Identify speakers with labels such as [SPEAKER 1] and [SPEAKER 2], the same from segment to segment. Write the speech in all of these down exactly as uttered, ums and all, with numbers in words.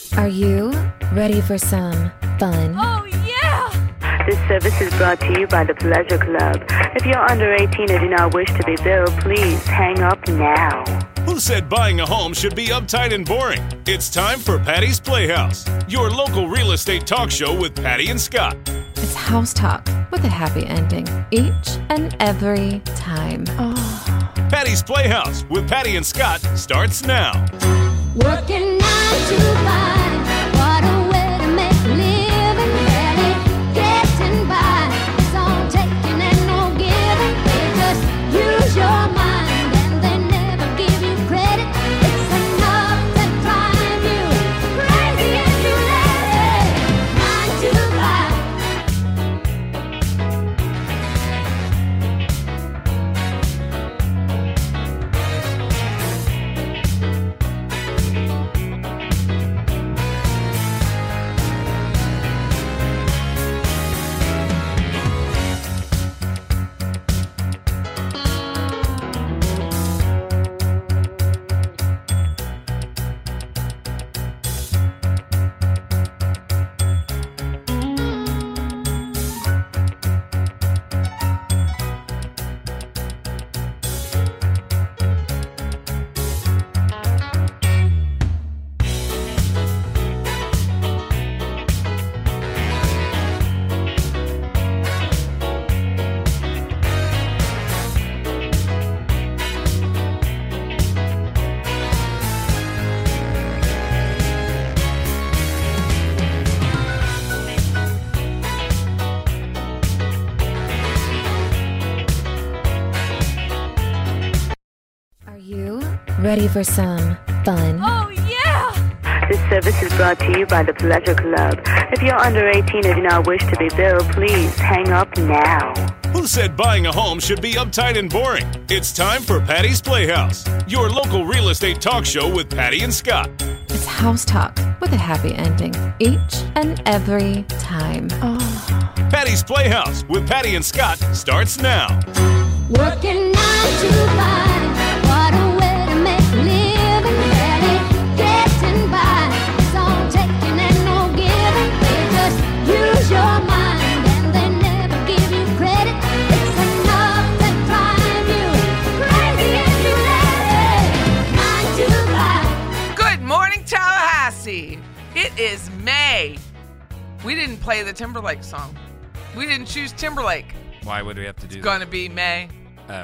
[SPEAKER 1] Are you ready for some fun?
[SPEAKER 2] Oh, yeah!
[SPEAKER 3] This service is brought to you by the Pleasure Club. If you're under eighteen and do not wish to be billed, please hang up now.
[SPEAKER 4] Who said buying a home should be uptight and boring? It's time for Patty's Playhouse, your local real estate talk show with Patty and Scott.
[SPEAKER 1] It's house talk with a happy ending each and every time. Oh.
[SPEAKER 4] Patty's Playhouse with Patty and Scott starts now.
[SPEAKER 5] Working nine to five, what a way to make a living. Barely getting by, it's all taking and no giving. They just use your mind and they never give you credit. It's enough to drive you crazy if you let it. Nine to five.
[SPEAKER 1] Ready for some fun?
[SPEAKER 2] Oh, yeah!
[SPEAKER 3] This service is brought to you by the Pleasure Club. If you're under eighteen and do not wish to be billed, please hang up now.
[SPEAKER 4] Who said buying a home should be uptight and boring? It's time for Patty's Playhouse, your local real estate talk show with Patty and Scott.
[SPEAKER 1] It's house talk with a happy ending each and every time. Oh.
[SPEAKER 4] Patty's Playhouse with Patty and Scott starts now.
[SPEAKER 5] Working nine to five, what a way to make a living. Barely getting by, it's all taking and no giving. They just use your mind and they never give you credit. It's enough to drive you crazy if you let it. Nine to five.
[SPEAKER 2] Good morning, Tallahassee. It is May. We didn't play the Timberlake song. We didn't choose Timberlake.
[SPEAKER 6] Why would we have to do
[SPEAKER 2] It's
[SPEAKER 6] that?
[SPEAKER 2] going to be May.
[SPEAKER 6] Oh.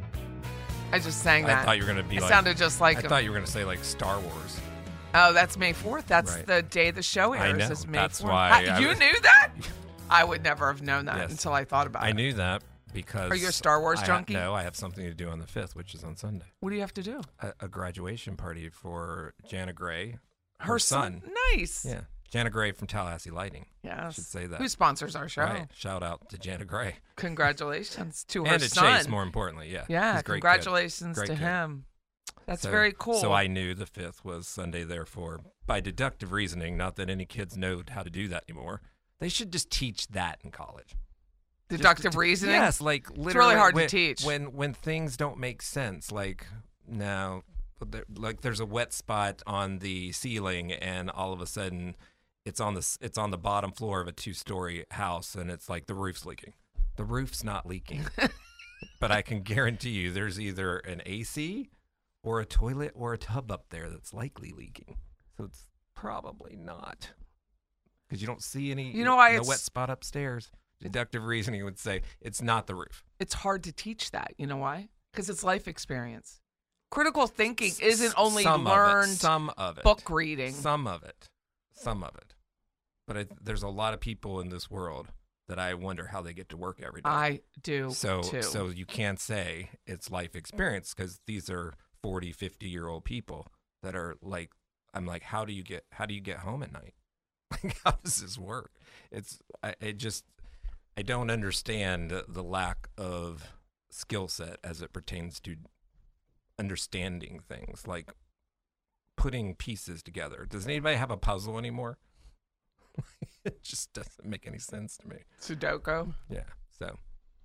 [SPEAKER 2] I just sang that.
[SPEAKER 6] I thought you were going to be
[SPEAKER 2] it
[SPEAKER 6] like...
[SPEAKER 2] sounded just like
[SPEAKER 6] I
[SPEAKER 2] him.
[SPEAKER 6] thought you were going to say like Star Wars.
[SPEAKER 2] Oh, that's May fourth. That's
[SPEAKER 6] Right.
[SPEAKER 2] the day the show
[SPEAKER 6] I
[SPEAKER 2] airs.
[SPEAKER 6] know.
[SPEAKER 2] Is May
[SPEAKER 6] That's
[SPEAKER 2] fourth.
[SPEAKER 6] why
[SPEAKER 2] How-
[SPEAKER 6] I
[SPEAKER 2] you
[SPEAKER 6] was-
[SPEAKER 2] knew that? I would never have known that
[SPEAKER 6] Yes.
[SPEAKER 2] until I thought about
[SPEAKER 6] I
[SPEAKER 2] it.
[SPEAKER 6] knew that because...
[SPEAKER 2] Are you a Star Wars
[SPEAKER 6] I ha-
[SPEAKER 2] junkie?
[SPEAKER 6] No, I have something to do on the fifth, which is on Sunday.
[SPEAKER 2] What do you have to do?
[SPEAKER 6] A, a graduation party for Jana Gray.
[SPEAKER 2] Her, son. Nice.
[SPEAKER 6] Yeah. Jana Gray from Tallahassee Lighting.
[SPEAKER 2] Yes.
[SPEAKER 6] Should say that.
[SPEAKER 2] Who sponsors our show?
[SPEAKER 6] Right. Shout out to Jana Gray.
[SPEAKER 2] Congratulations to her
[SPEAKER 6] And to
[SPEAKER 2] son.
[SPEAKER 6] Chase, more importantly. Yeah.
[SPEAKER 2] Yeah,
[SPEAKER 6] He's a great kid.
[SPEAKER 2] congratulations
[SPEAKER 6] Great
[SPEAKER 2] to
[SPEAKER 6] kid.
[SPEAKER 2] him. That's
[SPEAKER 6] So-
[SPEAKER 2] very cool.
[SPEAKER 6] So I knew the fifth was Sunday, therefore, by deductive reasoning, not that any kids know how to do that anymore, they should just teach that in college.
[SPEAKER 2] Deductive
[SPEAKER 6] Just to-
[SPEAKER 2] reasoning?
[SPEAKER 6] Yes, like literally.
[SPEAKER 2] It's really hard
[SPEAKER 6] when,
[SPEAKER 2] to teach.
[SPEAKER 6] When when things don't make sense, like now, there, like there's a wet spot on the ceiling, and all of a sudden, it's on the s- it's on the bottom floor of a two-story house, and it's like the roof's leaking. The roof's not leaking, but I can guarantee you, there's either an A C or a toilet or a tub up there that's likely leaking. So it's probably not, because you don't see any.
[SPEAKER 2] You know why
[SPEAKER 6] no
[SPEAKER 2] it's-
[SPEAKER 6] wet spot upstairs. Deductive reasoning would say it's not the roof.
[SPEAKER 2] It's hard to teach that. You know why? Because it's life experience. Critical thinking isn't only
[SPEAKER 6] some
[SPEAKER 2] learned
[SPEAKER 6] of it, some of it,
[SPEAKER 2] book reading.
[SPEAKER 6] some of it, some of it. But I, there's a lot of people in this world that I wonder how they get to work every day.
[SPEAKER 2] I do
[SPEAKER 6] so
[SPEAKER 2] too.
[SPEAKER 6] so you can't say it's life experience, because these are forty, fifty year old people that are like, I'm like, how do you get how do you get home at night? Like, how does this work? It's I it just I don't understand the lack of skill set as it pertains to understanding things, like putting pieces together. Does anybody have a puzzle anymore? It just doesn't make any sense to me.
[SPEAKER 2] Sudoku.
[SPEAKER 6] Yeah. So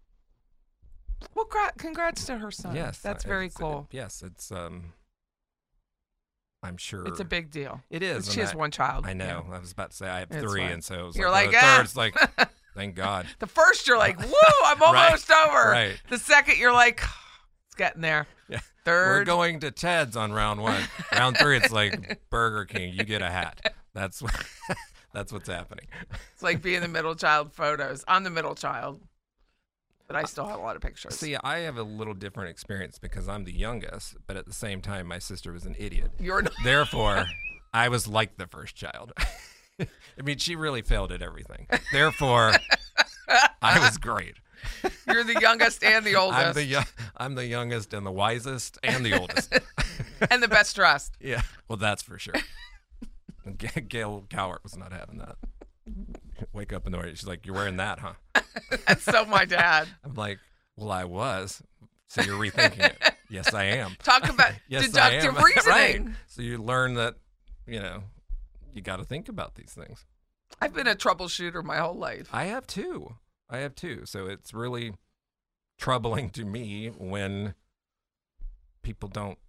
[SPEAKER 2] Well, gra- congrats to her son.
[SPEAKER 6] yes,
[SPEAKER 2] That's
[SPEAKER 6] I-
[SPEAKER 2] very
[SPEAKER 6] it's-
[SPEAKER 2] cool.
[SPEAKER 6] Yes, it's um. I'm sure
[SPEAKER 2] It's a big deal.
[SPEAKER 6] It is.
[SPEAKER 2] She
[SPEAKER 6] and
[SPEAKER 2] has
[SPEAKER 6] I-
[SPEAKER 2] one child.
[SPEAKER 6] I know. I was about to say I have
[SPEAKER 2] That's
[SPEAKER 6] three,
[SPEAKER 2] fine.
[SPEAKER 6] and so it was
[SPEAKER 2] You're
[SPEAKER 6] like,
[SPEAKER 2] like,
[SPEAKER 6] the
[SPEAKER 2] ah.
[SPEAKER 6] third's like, thank God.
[SPEAKER 2] The first, you're like, woo, I'm almost over.
[SPEAKER 6] right.
[SPEAKER 2] The second, you're like, it's getting there.
[SPEAKER 6] Yeah.
[SPEAKER 2] Third.
[SPEAKER 6] We're going to Ted's on round one. Round three, it's like Burger King. You get a hat. That's what, that's what's happening.
[SPEAKER 2] It's like being the middle child photos. I'm the middle child, but I still have a lot of pictures.
[SPEAKER 6] See, I have a little different experience because I'm the youngest, but at the same time, my sister was an idiot.
[SPEAKER 2] You're not.
[SPEAKER 6] Therefore, I was like the first child. I mean, she really failed at everything. Therefore, I was great.
[SPEAKER 2] You're the youngest and the oldest.
[SPEAKER 6] I'm the yo- I'm the youngest and the wisest and the oldest.
[SPEAKER 2] And the best dressed.
[SPEAKER 6] Yeah, well, that's for sure. G- Gail Cowart was not having that. Wake up in the morning, she's like, "You're wearing that, huh?"
[SPEAKER 2] That's so my dad.
[SPEAKER 6] I'm like, "Well, I was." So you're rethinking it. Yes, I am.
[SPEAKER 2] Talk about
[SPEAKER 6] Yes,
[SPEAKER 2] deductive
[SPEAKER 6] I am.
[SPEAKER 2] reasoning.
[SPEAKER 6] Right. So you learn that, you know, you got to think about these things.
[SPEAKER 2] I've been a troubleshooter my whole life.
[SPEAKER 6] I have too. I have too. So it's really troubling to me when people don't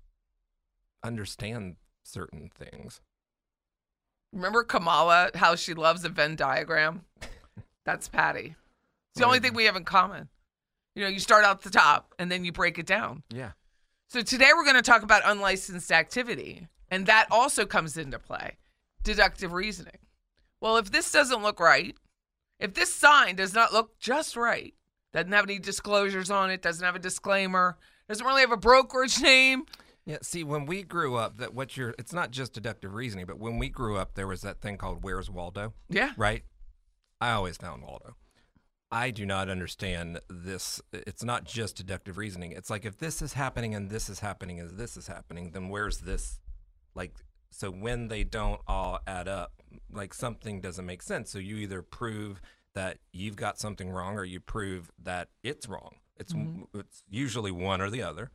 [SPEAKER 6] understand certain things.
[SPEAKER 2] Remember Kamala, how she loves a Venn diagram? That's Patty. It's the only thing we have in common. You know, you start out the top and then you break it down.
[SPEAKER 6] Yeah.
[SPEAKER 2] So today we're going to talk about unlicensed activity, and that also comes into play. Deductive reasoning. Well, if this doesn't look right, if this sign does not look just right, doesn't have any disclosures on it, doesn't have a disclaimer, doesn't really have a brokerage name.
[SPEAKER 6] Yeah, see, when we grew up, that what you're it's not just deductive reasoning, but when we grew up there was that thing called Where's Waldo?
[SPEAKER 2] Yeah.
[SPEAKER 6] Right? I always found Waldo. I do not understand this. It's not just deductive reasoning. It's like if this is happening and this is happening and this is happening, then where's this? Like, so when they don't all add up, like something doesn't make sense. So you either prove that you've got something wrong or you prove that it's wrong. It's
[SPEAKER 2] Mm-hmm.
[SPEAKER 6] it's usually one or the other.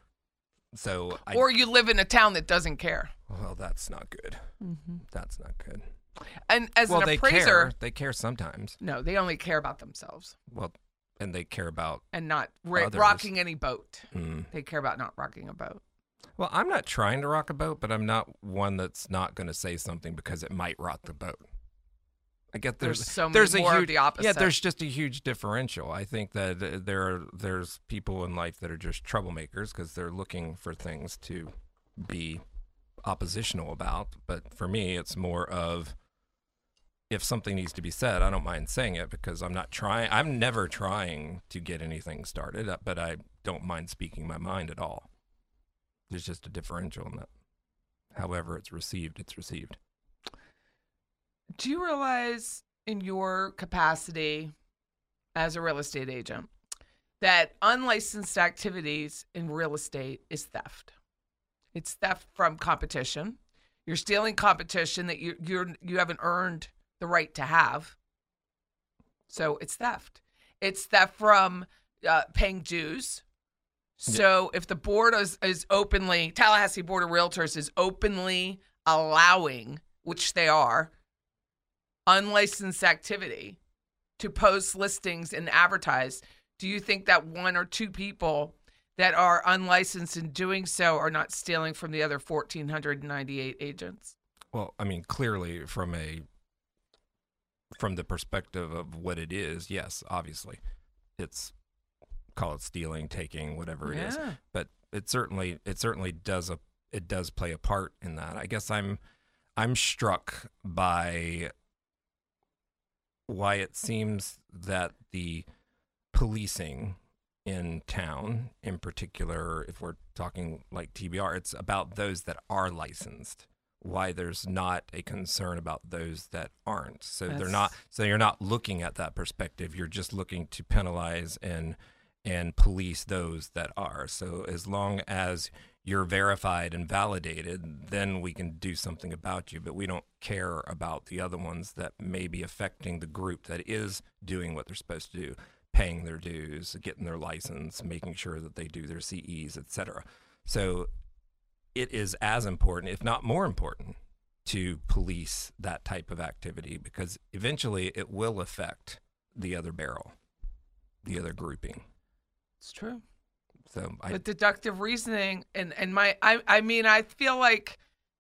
[SPEAKER 6] So I,
[SPEAKER 2] Or you live in a town that doesn't care.
[SPEAKER 6] well, that's not good.
[SPEAKER 2] Mm-hmm.
[SPEAKER 6] That's not good.
[SPEAKER 2] And as
[SPEAKER 6] well,
[SPEAKER 2] an
[SPEAKER 6] they
[SPEAKER 2] appraiser,
[SPEAKER 6] care. They care sometimes.
[SPEAKER 2] no, they only care about themselves
[SPEAKER 6] Well, and they care about.
[SPEAKER 2] and not ra-
[SPEAKER 6] Others.
[SPEAKER 2] rocking any boat.
[SPEAKER 6] Mm.
[SPEAKER 2] They care about not rocking a boat.
[SPEAKER 6] Well, I'm not trying to rock a boat, but I'm not one that's not going to say something because it might rock the boat. I get there's,
[SPEAKER 2] There's so many
[SPEAKER 6] there's
[SPEAKER 2] more
[SPEAKER 6] a
[SPEAKER 2] of
[SPEAKER 6] huge,
[SPEAKER 2] the opposite.
[SPEAKER 6] Yeah, there's just a huge differential. I think that uh, there are there's people in life that are just troublemakers because they're looking for things to be oppositional about. But for me, it's more of if something needs to be said, I don't mind saying it because I'm not trying. I'm never trying to get anything started, uh, but I don't mind speaking my mind at all. There's just a differential in that. However it's received, it's received.
[SPEAKER 2] Do you realize in your capacity as a real estate agent that unlicensed activities in real estate is theft? It's theft from competition. You're stealing competition that you you're you haven't earned the right to have. So it's theft. It's theft from uh, paying dues. So if the board is, is openly, Tallahassee Board of Realtors is openly allowing, which they are, unlicensed activity to post listings and advertise, do you think that one or two people that are unlicensed in doing so are not stealing from the other one thousand four hundred ninety-eight agents?
[SPEAKER 6] Well, I mean, clearly from a from the perspective of what it is, yes, obviously. It's call it stealing, taking, whatever it is.
[SPEAKER 2] Yeah.
[SPEAKER 6] But it certainly it certainly does a it does play a part in that. I guess I'm I'm struck by why it seems that the policing in town, in particular, if we're talking like T B R, it's about those that are licensed. Why there's not a concern about those that aren't. So they're
[SPEAKER 2] That's-
[SPEAKER 6] not. So you're not looking at that perspective. You're just looking to penalize and and police those that are. So as long as you're verified and validated, then we can do something about you. But we don't care about the other ones that may be affecting the group that is doing what they're supposed to do, paying their dues, getting their license, making sure that they do their C Es, et cetera. So it is as important, if not more important, to police that type of activity because eventually it will affect the other barrel, the other grouping.
[SPEAKER 2] It's true.
[SPEAKER 6] So I,
[SPEAKER 2] But deductive reasoning and, and my I, I mean I feel like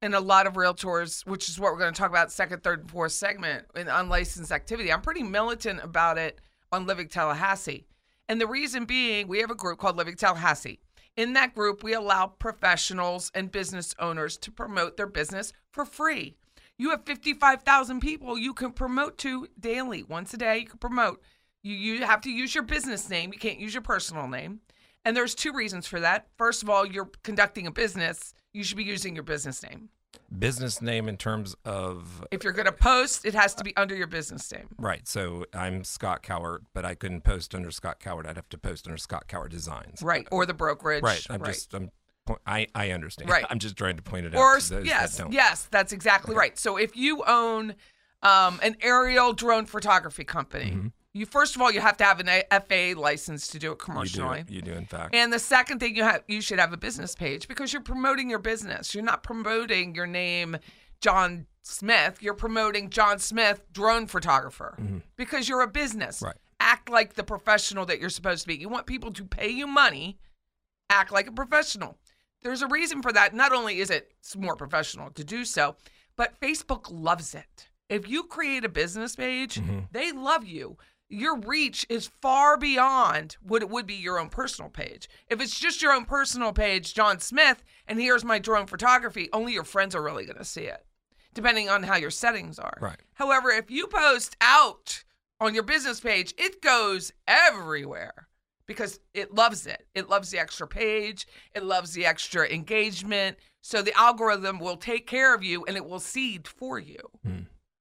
[SPEAKER 2] and a lot of realtors, which is what we're going to talk about second, third, and fourth segment in unlicensed activity. I'm pretty militant about it on Living Tallahassee. And the reason being, we have a group called Living Tallahassee. In that group, we allow professionals and business owners to promote their business for free. You have fifty-five thousand people you can promote to daily. Once a day, you can promote. You, you have to use your business name. You can't use your personal name. And there's two reasons for that. First of all, you're conducting a business. You should be using your business name.
[SPEAKER 6] Business name in terms of...
[SPEAKER 2] If you're going to post, it has to be under your business name.
[SPEAKER 6] Right. So I'm Scott Cowart, but I couldn't post under Scott Cowart. I'd have to post under Scott Cowart Designs.
[SPEAKER 2] Right. Or the brokerage.
[SPEAKER 6] Right. I'm
[SPEAKER 2] right.
[SPEAKER 6] just... I'm, I, I understand.
[SPEAKER 2] Right.
[SPEAKER 6] I'm just trying to point it out.
[SPEAKER 2] Or
[SPEAKER 6] to those
[SPEAKER 2] yes,
[SPEAKER 6] that don't.
[SPEAKER 2] yes, that's exactly okay. right. So if you own um, an aerial drone photography company,
[SPEAKER 6] Mm-hmm.
[SPEAKER 2] you first of all you have to have an F A A license to do it commercially.
[SPEAKER 6] You do, you do in fact.
[SPEAKER 2] And the second thing you have, you should have a business page because you're promoting your business. You're not promoting your name, John Smith. You're promoting John Smith, drone photographer,
[SPEAKER 6] mm-hmm.
[SPEAKER 2] because you're a business.
[SPEAKER 6] Right.
[SPEAKER 2] Act like the professional that you're supposed to be. You want people to pay you money. Act like a professional. There's a reason for that. Not only is it more professional to do so, but Facebook loves it. If you create a business page,
[SPEAKER 6] mm-hmm.
[SPEAKER 2] they love you. Your reach is far beyond what it would be your own personal page. If it's just your own personal page, John Smith, and here's my drone photography, only your friends are really going to see it, depending on how your settings are.
[SPEAKER 6] Right.
[SPEAKER 2] However, if you post out on your business page, it goes everywhere. Because it loves it. It loves the extra page. It loves the extra engagement. So the algorithm will take care of you and it will seed for you.
[SPEAKER 6] Hmm.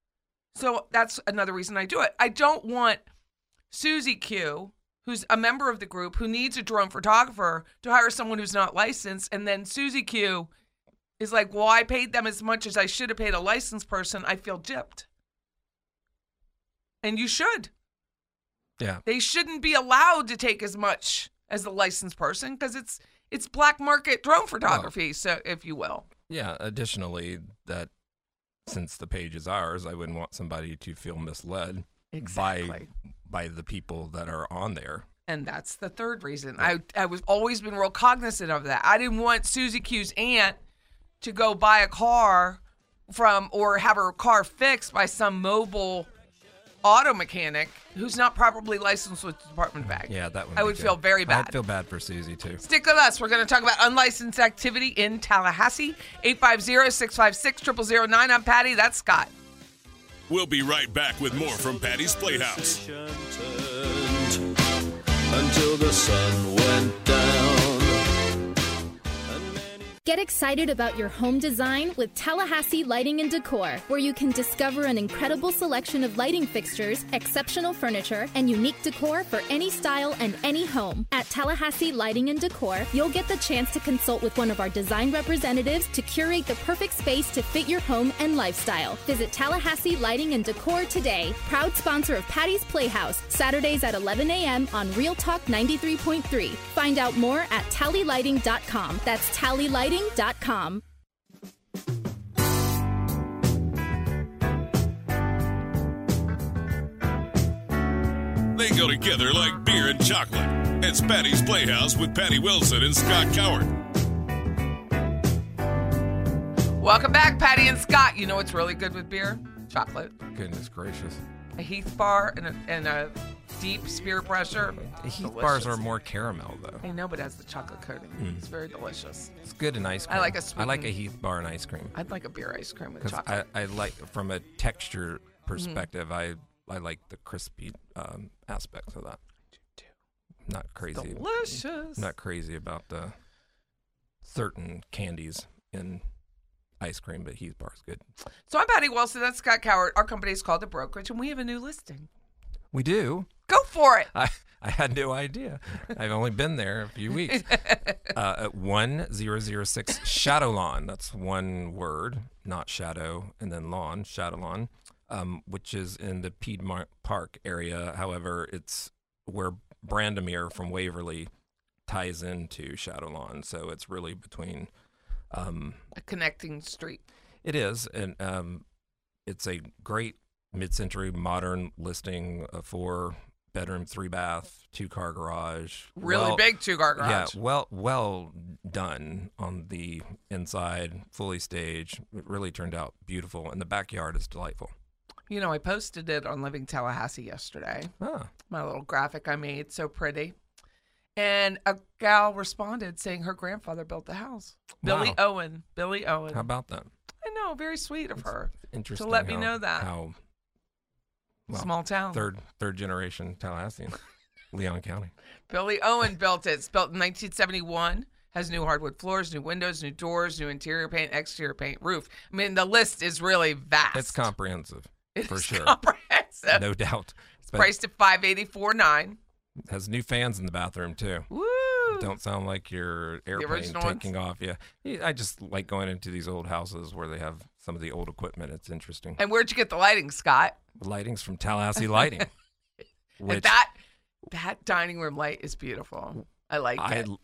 [SPEAKER 2] So that's another reason I do it. I don't want Susie Q, who's a member of the group, who needs a drone photographer, to hire someone who's not licensed. And then Susie Q is like, well, I paid them as much as I should have paid a licensed person. I feel gypped. And you should.
[SPEAKER 6] Yeah.
[SPEAKER 2] They shouldn't be allowed to take as much as the licensed person because it's it's black market drone photography, well, so if you will.
[SPEAKER 6] Yeah. Additionally, that since the page is ours, I wouldn't want somebody to feel misled
[SPEAKER 2] exactly.
[SPEAKER 6] by by the people that are on there.
[SPEAKER 2] And that's the third reason. I I was always been real cognizant of that. I didn't want Susie Q's aunt to go buy a car from or have her car fixed by some mobile auto mechanic who's not properly licensed with the Department of Ag.
[SPEAKER 6] Yeah, that would
[SPEAKER 2] I would
[SPEAKER 6] good.
[SPEAKER 2] feel very bad.
[SPEAKER 6] I'd feel bad for Susie, too.
[SPEAKER 2] Stick with us. We're going to talk about unlicensed activity in Tallahassee. eight five zero, six five six, zero zero zero nine. I'm Patty. That's Scott.
[SPEAKER 4] We'll be right back with more from Patty's Playhouse.
[SPEAKER 7] Until the sun went down.
[SPEAKER 8] Get excited about your home design with Tallahassee Lighting and Decor, where you can discover an incredible selection of lighting fixtures, exceptional furniture, and unique decor for any style and any home. At Tallahassee Lighting and Decor, you'll get the chance to consult with one of our design representatives to curate the perfect space to fit your home and lifestyle. Visit Tallahassee Lighting and Decor today. Proud sponsor of Patty's Playhouse, Saturdays at eleven a.m. on Real Talk ninety-three point three. Find out more at tally lighting dot com. That's tally lighting dot com.
[SPEAKER 4] They go together like beer and chocolate. It's Patty's Playhouse with Patty Wilson and Scott Cowart.
[SPEAKER 2] Welcome back, Patty and Scott. You know what's really good with beer? Chocolate.
[SPEAKER 6] Goodness gracious.
[SPEAKER 2] A Heath bar and a, and a deep spear pressure.
[SPEAKER 6] Heath
[SPEAKER 2] delicious.
[SPEAKER 6] bars are more caramel, though.
[SPEAKER 2] I know, but it has the chocolate coating. Mm. It's very delicious.
[SPEAKER 6] It's good in ice cream.
[SPEAKER 2] I like a
[SPEAKER 6] I like a Heath bar and ice cream.
[SPEAKER 2] I'd like a beer ice cream with chocolate.
[SPEAKER 6] I, I like, from a texture perspective, mm. I I like the crispy um, aspects of that.
[SPEAKER 2] I do too.
[SPEAKER 6] I'm not crazy.
[SPEAKER 2] Delicious.
[SPEAKER 6] I'm not crazy about the certain candies in ice cream, but Heath bar is good.
[SPEAKER 2] So I'm Patty Wilson. That's Scott Cowart. Our company is called The Brokerage, and we have a new listing.
[SPEAKER 6] We do.
[SPEAKER 2] Go for it.
[SPEAKER 6] I, I had no idea. I've only been there a few weeks. uh, at one zero zero six Shadow Lawn. That's one word, not shadow, and then lawn, Shadow Lawn, um, which is in the Piedmont Park area. However, it's where Brandomere from Waverly ties into Shadow Lawn. So it's really between... Um,
[SPEAKER 2] a connecting street.
[SPEAKER 6] It is, and um, it's a great mid-century modern listing uh, for bedroom, three bath, two car garage.
[SPEAKER 2] Really
[SPEAKER 6] well,
[SPEAKER 2] big two-car garage.
[SPEAKER 6] Yeah, well, well done on the inside, fully staged. It really turned out beautiful, and the backyard is delightful.
[SPEAKER 2] You know, I posted it on Living Tallahassee yesterday.
[SPEAKER 6] Ah,
[SPEAKER 2] My little graphic I made, so pretty. And a gal responded saying her grandfather built the house. Billy
[SPEAKER 6] Wow.
[SPEAKER 2] Owen. Billy Owen.
[SPEAKER 6] how about that?
[SPEAKER 2] I know, very sweet of her.
[SPEAKER 6] Interesting.
[SPEAKER 2] let me
[SPEAKER 6] how-
[SPEAKER 2] know that.
[SPEAKER 6] How well,
[SPEAKER 2] Small town.
[SPEAKER 6] third third generation Tallahassee, Leon County.
[SPEAKER 2] Billy Owen built it. It's built in nineteen seventy-one. Has new hardwood floors, new windows, new doors, new interior paint, exterior paint, roof. I mean, the list is really vast.
[SPEAKER 6] It's comprehensive,
[SPEAKER 2] It
[SPEAKER 6] for
[SPEAKER 2] is
[SPEAKER 6] sure.
[SPEAKER 2] comprehensive.
[SPEAKER 6] no doubt.
[SPEAKER 2] It's
[SPEAKER 6] But
[SPEAKER 2] priced at five hundred eighty-four thousand nine
[SPEAKER 6] has new fans in the bathroom too.
[SPEAKER 2] hundred. Woo!
[SPEAKER 6] Don't sound like your airplane
[SPEAKER 2] original ones?
[SPEAKER 6] taking off. Yeah. Yeah, I just like going into these old houses where they have some of the old equipment. It's interesting.
[SPEAKER 2] And where'd you get the lighting, Scott?
[SPEAKER 6] Lighting's from Tallahassee Lighting.
[SPEAKER 2] And
[SPEAKER 6] which
[SPEAKER 2] that that dining room light is beautiful. I like
[SPEAKER 6] I,
[SPEAKER 2] it.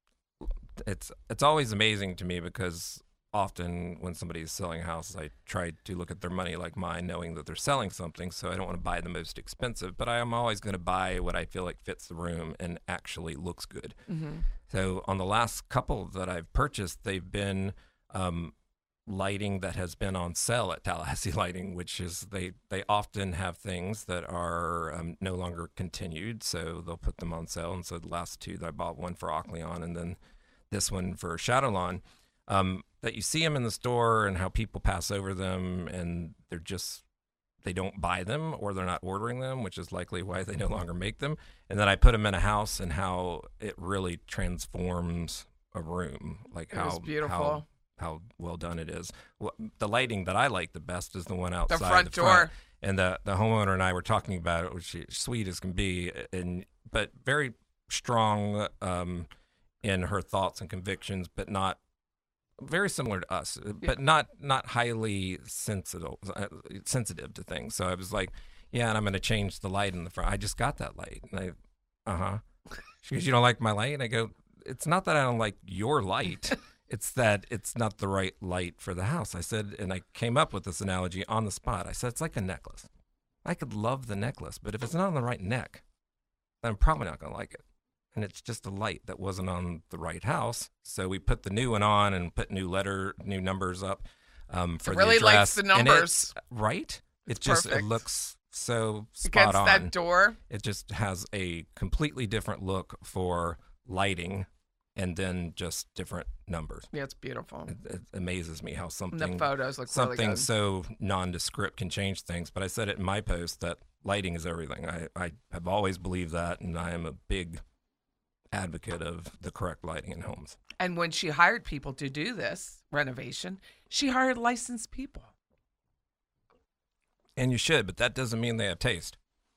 [SPEAKER 6] it's it's always amazing to me because often when somebody's selling houses, I try to look at their money like mine, knowing that they're selling something. So I don't want to buy the most expensive, but I am always going to buy what I feel like fits the room and actually looks good.
[SPEAKER 2] Mm-hmm.
[SPEAKER 6] So on the last couple that I've purchased, they've been um, lighting that has been on sale at Tallahassee Lighting, which is they, they often have things that are um, no longer continued. So they'll put them on sale. And so the last two that I bought, one for Ocleon and then this one for Shadowlawn, um, that you see them in the store and how people pass over them and they're just, they don't buy them or they're not ordering them, which is likely why they no longer make them. And then I put them in a house and how it really transforms a room, like
[SPEAKER 2] It
[SPEAKER 6] how
[SPEAKER 2] was beautiful.
[SPEAKER 6] how how well done it is. Well, the lighting that I like the best is the one outside
[SPEAKER 2] The front
[SPEAKER 6] the
[SPEAKER 2] door.
[SPEAKER 6] And the the homeowner and I were talking about it, which is sweet as can be, and but very strong um, in her thoughts and convictions, but not very similar to us, but not not highly sensitive uh, sensitive to things. So I was like, yeah, and I'm going to change the light in the front. I just got that light. And I, uh huh. She goes, you don't like my light? And I go, it's not that I don't like your light. It's that it's not the right light for the house. I said, and I came up with this analogy on the spot. I said, it's like a necklace. I could love the necklace, but if it's not on the right neck, then I'm probably not going to like it. And it's just a light that wasn't on the right house. So we put the new one on and put new letter, new numbers up um, for
[SPEAKER 2] It really
[SPEAKER 6] the address.
[SPEAKER 2] likes the
[SPEAKER 6] And
[SPEAKER 2] numbers.
[SPEAKER 6] it's- right? It
[SPEAKER 2] It's
[SPEAKER 6] just
[SPEAKER 2] perfect.
[SPEAKER 6] it looks so spot
[SPEAKER 2] Against
[SPEAKER 6] on.
[SPEAKER 2] that door.
[SPEAKER 6] It just has a completely different look for lighting, and then just different numbers.
[SPEAKER 2] Yeah, it's beautiful.
[SPEAKER 6] It, it amazes me how
[SPEAKER 2] And
[SPEAKER 6] something
[SPEAKER 2] the photos look
[SPEAKER 6] something
[SPEAKER 2] really good.
[SPEAKER 6] so nondescript can change things. But I said it in my post that lighting is everything. I, I have always believed that, and I am a big advocate of the correct lighting in homes.
[SPEAKER 2] And when she hired people to do this renovation, she hired licensed people.
[SPEAKER 6] And you should, but that doesn't mean they have taste.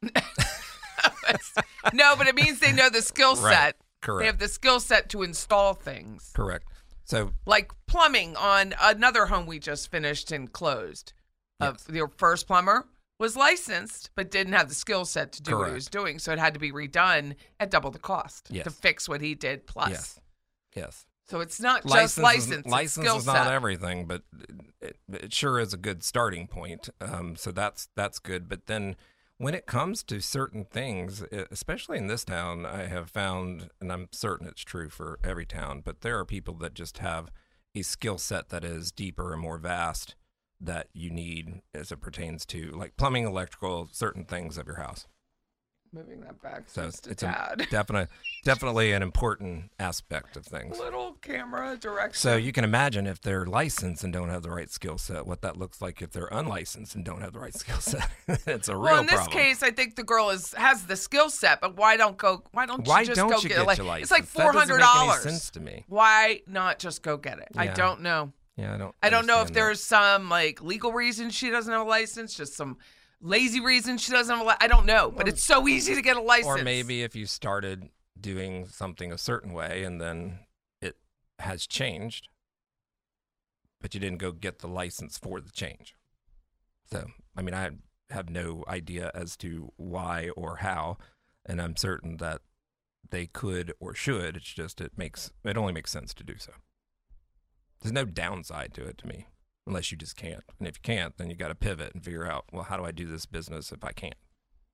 [SPEAKER 2] No, but it means they know the skill set.
[SPEAKER 6] Right. Correct.
[SPEAKER 2] They have the skill set to install things.
[SPEAKER 6] Correct. So
[SPEAKER 2] Like plumbing on another home we just finished and closed. Uh,
[SPEAKER 6] Yes.
[SPEAKER 2] the first plumber was licensed, but didn't have the skill set to do what he
[SPEAKER 6] Correct.
[SPEAKER 2] was doing. So it had to be redone at double the cost
[SPEAKER 6] Yes.
[SPEAKER 2] to fix what he did plus.
[SPEAKER 6] yes, yes.
[SPEAKER 2] So it's not just
[SPEAKER 6] License,
[SPEAKER 2] license,
[SPEAKER 6] is,
[SPEAKER 2] it's
[SPEAKER 6] license
[SPEAKER 2] skill
[SPEAKER 6] is
[SPEAKER 2] set.
[SPEAKER 6] not everything, but it, it sure is a good starting point. Um, so that's that's good. But then when it comes to certain things, e- especially in this town, I have found, and I'm certain it's true for every town, but there are people that just have a skill set that is deeper and more vast that you need as it pertains to like plumbing, electrical, certain things of your house.
[SPEAKER 2] Moving that back
[SPEAKER 6] So
[SPEAKER 2] just a
[SPEAKER 6] it's a
[SPEAKER 2] tad.
[SPEAKER 6] definite, definitely an important aspect of things.
[SPEAKER 2] Little camera direction.
[SPEAKER 6] So you can imagine if they're licensed and don't have the right skill set, what that looks like if they're unlicensed and don't have the right skill set. It's a real
[SPEAKER 2] well, in this
[SPEAKER 6] problem.
[SPEAKER 2] case, I think the girl is has the skill set, but why don't go? Why don't
[SPEAKER 6] Why
[SPEAKER 2] you just
[SPEAKER 6] don't
[SPEAKER 2] go
[SPEAKER 6] you
[SPEAKER 2] get,
[SPEAKER 6] get
[SPEAKER 2] it? Like,
[SPEAKER 6] your license?
[SPEAKER 2] It's like
[SPEAKER 6] That
[SPEAKER 2] four
[SPEAKER 6] doesn't
[SPEAKER 2] hundred
[SPEAKER 6] make any
[SPEAKER 2] dollars.
[SPEAKER 6] sense to me.
[SPEAKER 2] Why not just go get it? I
[SPEAKER 6] Yeah.
[SPEAKER 2] don't know.
[SPEAKER 6] Yeah, I don't.
[SPEAKER 2] I don't know if
[SPEAKER 6] understand that.
[SPEAKER 2] there's some like legal reason she doesn't have a license, just some lazy reason she doesn't have a li- I don't know, but
[SPEAKER 6] Or-
[SPEAKER 2] it's so easy to get a license.
[SPEAKER 6] Or maybe if you started doing something a certain way and then it has changed, but you didn't go get the license for the change. So, I mean, I have no idea as to why or how, and I'm certain that they could or should. It's just it makes it only makes sense to do so. There's no downside to it to me, unless you just can't. And if you can't, then you got to pivot and figure out, well, how do I do this business if I can't?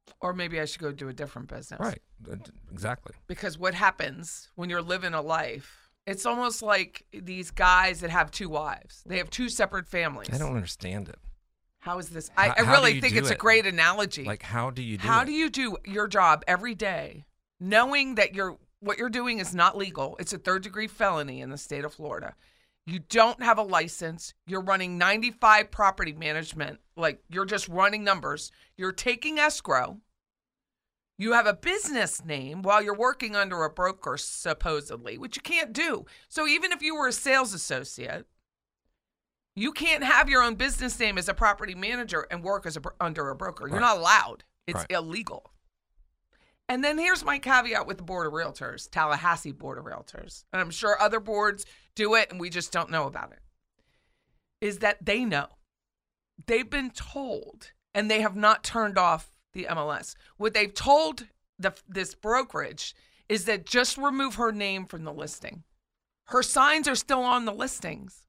[SPEAKER 2] Or maybe I should go do a different business.
[SPEAKER 6] Right. Exactly.
[SPEAKER 2] Because what happens when you're living a life, it's almost like these guys that have two wives. They have two separate families.
[SPEAKER 6] I don't understand it.
[SPEAKER 2] How is this? I,
[SPEAKER 6] How-
[SPEAKER 2] I
[SPEAKER 6] how
[SPEAKER 2] really
[SPEAKER 6] do you
[SPEAKER 2] think
[SPEAKER 6] do
[SPEAKER 2] it's a
[SPEAKER 6] it?
[SPEAKER 2] great analogy.
[SPEAKER 6] Like, how do you do
[SPEAKER 2] How
[SPEAKER 6] it?
[SPEAKER 2] do you do your job every day, knowing that you're what you're doing is not legal? It's a third degree felony in the state of Florida. You don't have a license. You're running ninety-five property management. Like, you're just running numbers. You're taking escrow. You have a business name while you're working under a broker, supposedly, which you can't do. So even if you were a sales associate, you can't have your own business name as a property manager and work as a, under a broker. You're
[SPEAKER 6] Right.
[SPEAKER 2] not allowed. It's
[SPEAKER 6] Right.
[SPEAKER 2] illegal. And then here's my caveat with the Board of Realtors, Tallahassee Board of Realtors. And I'm sure other boards do it and we just don't know about it. Is that they know. They've been told and they have not turned off the M L S. What they've told the, this brokerage is that just remove her name from the listing. Her signs are still on the listings.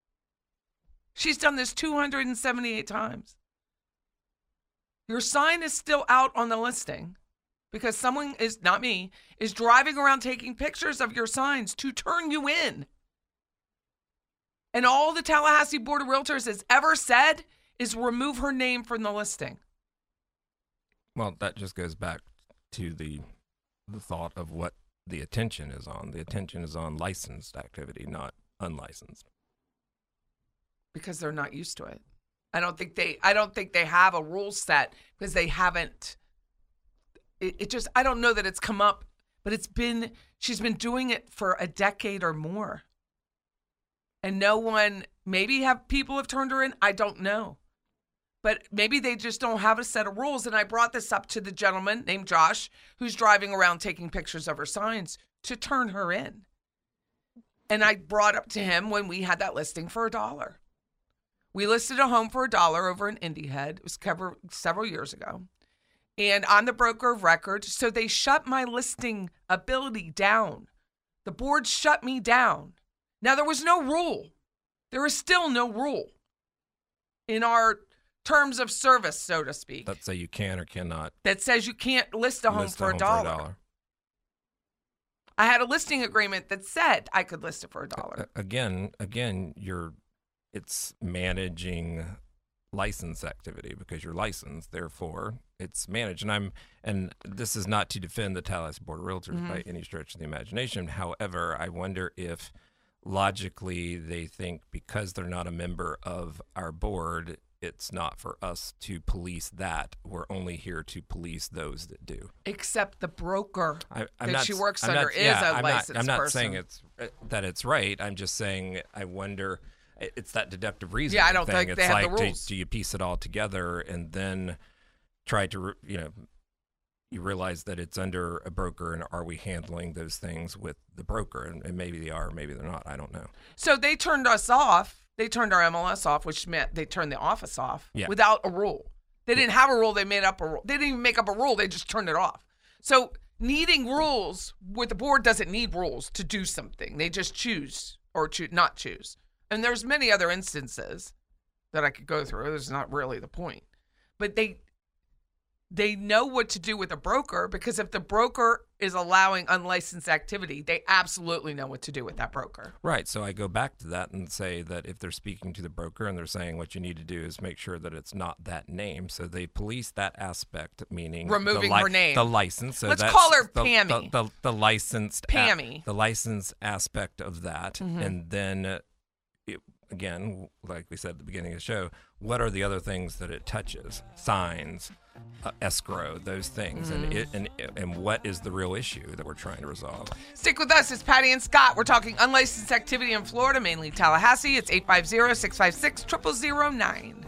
[SPEAKER 2] She's done this two hundred seventy-eight times. Your sign is still out on the listing because someone is, not me, is driving around taking pictures of your signs to turn you in. And all the Tallahassee Board of Realtors has ever said is remove her name from the listing.
[SPEAKER 6] Well, that just goes back to the the thought of what the attention is on. The attention is on licensed activity, not unlicensed.
[SPEAKER 2] Because they're not used to it. I don't think they I don't think they have a rule set because they haven't it, it just I don't know that it's come up, but it's been she's been doing it for a decade or more. And no one maybe have people have turned her in, I don't know. But maybe they just don't have a set of rules. And I brought this up to the gentleman named Josh, who's driving around taking pictures of her signs to turn her in. And I brought up to him when we had that listing for a dollar. We listed a home for a dollar over in Indy Head. It was covered several years ago. And I'm the broker of record. So they shut my listing ability down. The board shut me down. Now, there was no rule. There is still no rule in our terms of service, so to speak,
[SPEAKER 6] That say you can or cannot
[SPEAKER 2] that says you can't list a home,
[SPEAKER 6] list
[SPEAKER 2] for,
[SPEAKER 6] a
[SPEAKER 2] a
[SPEAKER 6] home
[SPEAKER 2] dollar. I had a listing agreement that said I could list it for a dollar.
[SPEAKER 6] A- Again, again, you're it's managing license activity because you're licensed, therefore it's managed. And I'm and this is not to defend the Tallahassee Board of Realtors
[SPEAKER 2] Mm-hmm.
[SPEAKER 6] by any stretch of the imagination. However, I wonder if logically they think because they're not a member of our board, it's not for us to police that. We're only here to police those that do.
[SPEAKER 2] Except the broker
[SPEAKER 6] I, I'm
[SPEAKER 2] that
[SPEAKER 6] not,
[SPEAKER 2] she works
[SPEAKER 6] I'm
[SPEAKER 2] under
[SPEAKER 6] not,
[SPEAKER 2] is
[SPEAKER 6] yeah,
[SPEAKER 2] a
[SPEAKER 6] I'm
[SPEAKER 2] licensed
[SPEAKER 6] not, I'm not
[SPEAKER 2] person.
[SPEAKER 6] saying it's that it's right. I'm just saying I wonder. It's that deductive reason.
[SPEAKER 2] Yeah, I don't
[SPEAKER 6] thing.
[SPEAKER 2] think
[SPEAKER 6] it's
[SPEAKER 2] they have
[SPEAKER 6] like,
[SPEAKER 2] the
[SPEAKER 6] do-
[SPEAKER 2] rules.
[SPEAKER 6] Do, you piece it all together and then try to, you know, you realize that it's under a broker, and are we handling those things with the broker? And, and maybe they are, maybe they're not. I don't know.
[SPEAKER 2] So they turned us off. They turned our M L S off, which meant they turned the office off
[SPEAKER 6] Yeah.
[SPEAKER 2] without a rule. They didn't have a rule. They made up a rule. They didn't even make up a rule. They just turned it off. So needing rules with the board doesn't need rules to do something. They just choose or choose not choose. And there's many other instances that I could go through. This is not really the point. But they they know what to do with a broker, because if the broker is allowing unlicensed activity, they absolutely know what to do with that broker.
[SPEAKER 6] Right. So I go back to that and say that if they're speaking to the broker and they're saying what you need to do is make sure that it's not that name. So they police that aspect, meaning
[SPEAKER 2] Removing
[SPEAKER 6] the li-
[SPEAKER 2] her name.
[SPEAKER 6] the license. So
[SPEAKER 2] Let's
[SPEAKER 6] that's
[SPEAKER 2] call her
[SPEAKER 6] the,
[SPEAKER 2] Pammy.
[SPEAKER 6] The, the, the licensed a-
[SPEAKER 2] Pammy.
[SPEAKER 6] the licensed aspect of that,
[SPEAKER 2] Mhm.
[SPEAKER 6] and then uh, it, again, like we said at the beginning of the show, what are the other things that it touches? Signs. Uh, escrow, those things, and, it, and and what is the real issue that we're trying to resolve?
[SPEAKER 2] Stick with us. It's Patty and Scott. We're talking unlicensed activity in Florida, mainly Tallahassee. It's eight five zero, six five six, zero zero zero nine.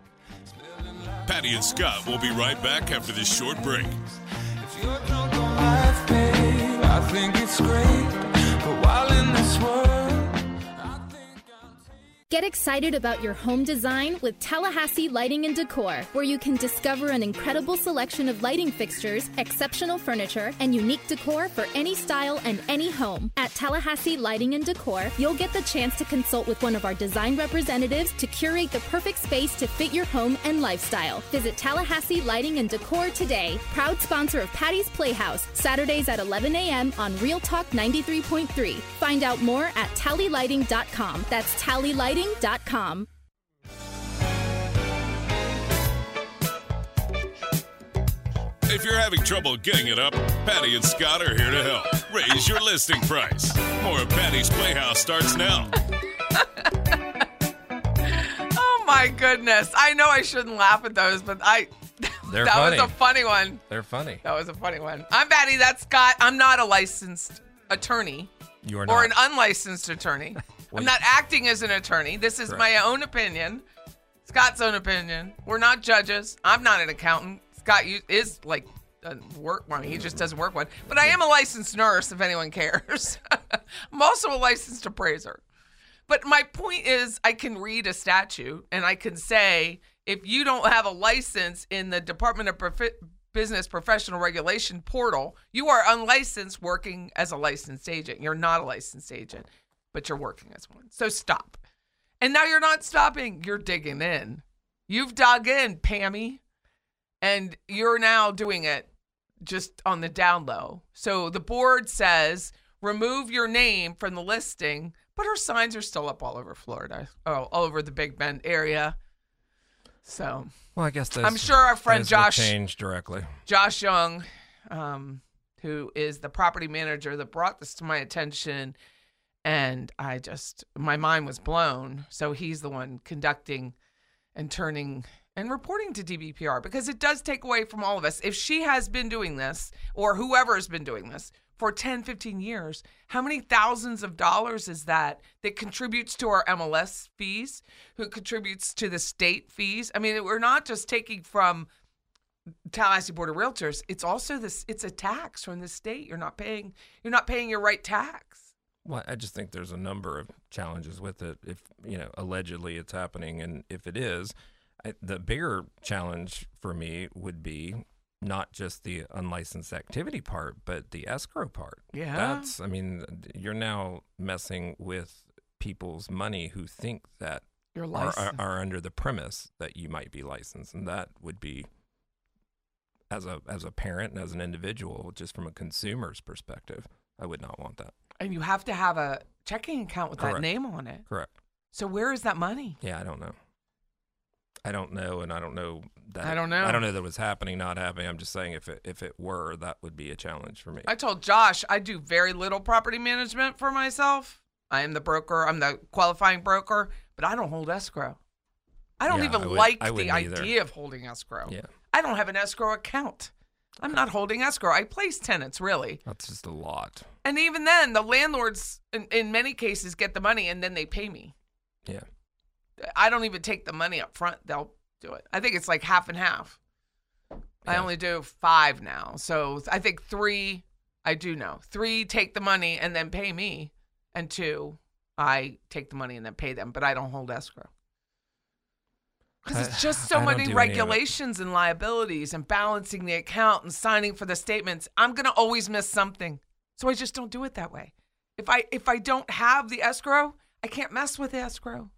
[SPEAKER 4] Patty and Scott will be right back after this short break.
[SPEAKER 7] If you're drunk on life, babe, I think it's great. But while in this world,
[SPEAKER 8] Get excited about your home design with Tallahassee Lighting and Decor, where you can discover an incredible selection of lighting fixtures, exceptional furniture, and unique decor for any style and any home. At Tallahassee Lighting and Decor, you'll get the chance to consult with one of our design representatives to curate the perfect space to fit your home and lifestyle. Visit Tallahassee Lighting and Decor today. Proud sponsor of Patty's Playhouse, Saturdays at eleven a.m. on Real Talk ninety-three point three. Find out more at tally lighting dot com. That's tally lighting dot com.
[SPEAKER 4] If you're having trouble getting it up, Patty and Scott are here to help. Raise your listing price. More of Patty's Playhouse starts now.
[SPEAKER 2] Oh my goodness. I know I shouldn't laugh at those, but I
[SPEAKER 6] They're
[SPEAKER 2] that
[SPEAKER 6] funny.
[SPEAKER 2] was a funny one.
[SPEAKER 6] They're funny.
[SPEAKER 2] That was a funny one. I'm Patty, that's Scott. I'm not a licensed attorney.
[SPEAKER 6] You are
[SPEAKER 2] Or
[SPEAKER 6] not.
[SPEAKER 2] an unlicensed attorney.
[SPEAKER 6] Well,
[SPEAKER 2] I'm not acting as an attorney. This is
[SPEAKER 6] Correct.
[SPEAKER 2] my own opinion. Scott's own opinion. We're not judges. I'm not an accountant. Scott you- is like a work one. He just doesn't work one. But I am a licensed nurse, if anyone cares. I'm also a licensed appraiser. But my point is, I can read a statute and I can say, if you don't have a license in the Department of Profi- Business Professional Regulation portal, you are unlicensed working as a licensed agent. You're not a licensed agent, but you're working as one. So stop. And now you're not stopping. You're digging in. You've dug in, Pammy. And you're now doing it just on the down low. So the board says, remove your name from the listing, but her signs are still up all over Florida, oh, all over the Big Bend area. So
[SPEAKER 6] Well, I guess those,
[SPEAKER 2] I'm sure our friend
[SPEAKER 6] those will
[SPEAKER 2] Josh-
[SPEAKER 6] change directly.
[SPEAKER 2] Josh Young, um, who is the property manager that brought this to my attention, and I just, my mind was blown. So he's the one conducting and turning and reporting to D B P R, because it does take away from all of us. If she has been doing this, or whoever has been doing this for ten, fifteen years, how many thousands of dollars is that that contributes to our M L S fees, who contributes to the state fees? I mean, we're not just taking from Tallahassee Board of Realtors. It's also this, it's a tax from the state. You're not paying, you're not paying your right tax.
[SPEAKER 6] Well, I just think there's a number of challenges with it. If, you know, allegedly it's happening, and if it is, I, the bigger challenge for me would be not just the unlicensed activity part, but the escrow part.
[SPEAKER 2] Yeah.
[SPEAKER 6] That's, I mean, you're now messing with people's money who think that
[SPEAKER 2] You're
[SPEAKER 6] are,
[SPEAKER 2] licensed.
[SPEAKER 6] are, are under the premise that you might be licensed. And that would be, as a as a parent and as an individual, just from a consumer's perspective, I would not want that.
[SPEAKER 2] And you have to have a checking account with that
[SPEAKER 6] Correct.
[SPEAKER 2] name on it.
[SPEAKER 6] Correct.
[SPEAKER 2] So where is that money?
[SPEAKER 6] Yeah, I don't know. I don't know, and I don't know that.
[SPEAKER 2] I don't know.
[SPEAKER 6] I don't know that it was happening, not happening. I'm just saying, if it if it were, that would be a challenge for me.
[SPEAKER 2] I told Josh I do very little property management for myself. I am the broker. I'm the qualifying broker, but I don't hold escrow. I don't
[SPEAKER 6] Yeah,
[SPEAKER 2] even
[SPEAKER 6] I would-
[SPEAKER 2] like
[SPEAKER 6] I
[SPEAKER 2] the
[SPEAKER 6] wouldn't either.
[SPEAKER 2] idea of holding escrow.
[SPEAKER 6] Yeah,
[SPEAKER 2] I don't have an escrow account. I'm not holding escrow. I place tenants, really.
[SPEAKER 6] that's just a lot.
[SPEAKER 2] And even then, the landlords, in, in many cases, get the money and then they pay me.
[SPEAKER 6] Yeah,
[SPEAKER 2] I don't even take the money up front. They'll do it. I think it's like half and half. I
[SPEAKER 6] Yeah.
[SPEAKER 2] only do five now. So I think three, I do know. Three take the money and then pay me. And two, I take the money and then pay them. But I don't hold escrow. Because it's
[SPEAKER 6] I-
[SPEAKER 2] just so
[SPEAKER 6] I don't
[SPEAKER 2] many
[SPEAKER 6] do any of it.
[SPEAKER 2] regulations and liabilities and balancing the account and signing for the statements. I'm going to always miss something. So I just don't do it that way. If I if I don't have the escrow, I can't mess with the escrow.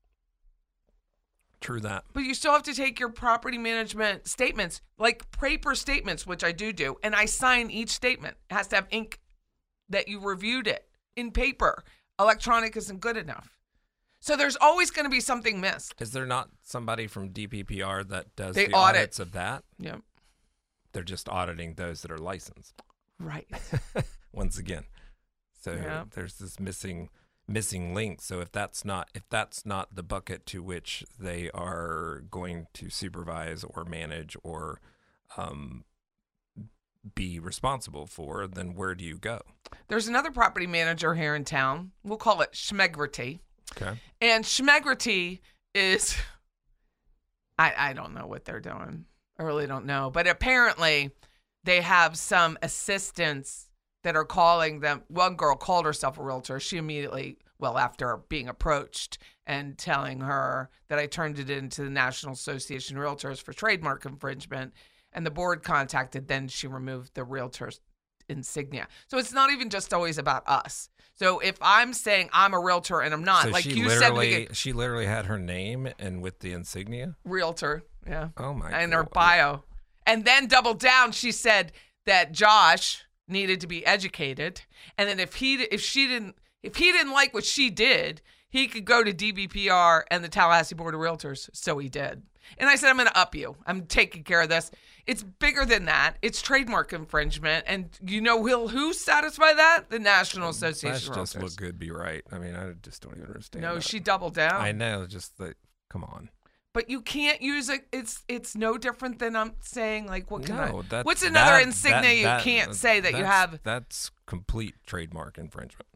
[SPEAKER 6] true that.
[SPEAKER 2] But you still have to take your property management statements, like paper statements, which I do do, and I sign each statement. It has to have ink that you reviewed it in paper. Electronic isn't good enough. So there's always going to be something missed.
[SPEAKER 6] Is there not somebody from D P P R that does
[SPEAKER 2] They
[SPEAKER 6] the
[SPEAKER 2] audit.
[SPEAKER 6] audits of that?
[SPEAKER 2] Yeah.
[SPEAKER 6] They're just auditing those that are licensed.
[SPEAKER 2] Right.
[SPEAKER 6] Once again, so
[SPEAKER 2] Yeah.
[SPEAKER 6] there's this missing missing link. So if that's not if that's not the bucket to which they are going to supervise or manage or um, be responsible for, then where do you go?
[SPEAKER 2] There's another property manager here in town. We'll call it Schmeggerty.
[SPEAKER 6] Okay.
[SPEAKER 2] And Schmeggerty is, I, I don't know what they're doing. I really don't know. But apparently they have some assistants that are calling them. One girl called herself a realtor. She immediately well, after being approached and telling her that I turned it into the National Association of Realtors for trademark infringement, and the board contacted, then she removed the realtor's insignia. So it's not even just always about us. So if I'm saying I'm a realtor and I'm not,
[SPEAKER 6] So
[SPEAKER 2] like
[SPEAKER 6] she
[SPEAKER 2] you said, to
[SPEAKER 6] literally,
[SPEAKER 2] begin-
[SPEAKER 6] she literally had her name and with the insignia.
[SPEAKER 2] realtor, yeah,
[SPEAKER 6] Oh my!
[SPEAKER 2] and her
[SPEAKER 6] God.
[SPEAKER 2] bio, and then doubled down. She said that Josh needed to be educated, and then if he, if she didn't, if he didn't like what she did, he could go to D B P R and the Tallahassee Board of Realtors. So he did. And I said, I'm going to up you. I'm taking care of this. It's bigger than that. It's trademark infringement. And you know who, who satisfy that? The National Association
[SPEAKER 6] That's
[SPEAKER 2] of
[SPEAKER 6] just
[SPEAKER 2] Realtors.
[SPEAKER 6] look good, be right. I mean, I just don't even understand.
[SPEAKER 2] No,
[SPEAKER 6] that.
[SPEAKER 2] she doubled down.
[SPEAKER 6] I know. Just like, come on.
[SPEAKER 2] But you can't use it. It's it's no different than I'm saying, like, what can
[SPEAKER 6] No,
[SPEAKER 2] I,
[SPEAKER 6] that,
[SPEAKER 2] what's another
[SPEAKER 6] that-
[SPEAKER 2] insignia
[SPEAKER 6] that-
[SPEAKER 2] you
[SPEAKER 6] that-
[SPEAKER 2] can't say that you
[SPEAKER 6] that's-
[SPEAKER 2] have?
[SPEAKER 6] That's complete trademark infringement.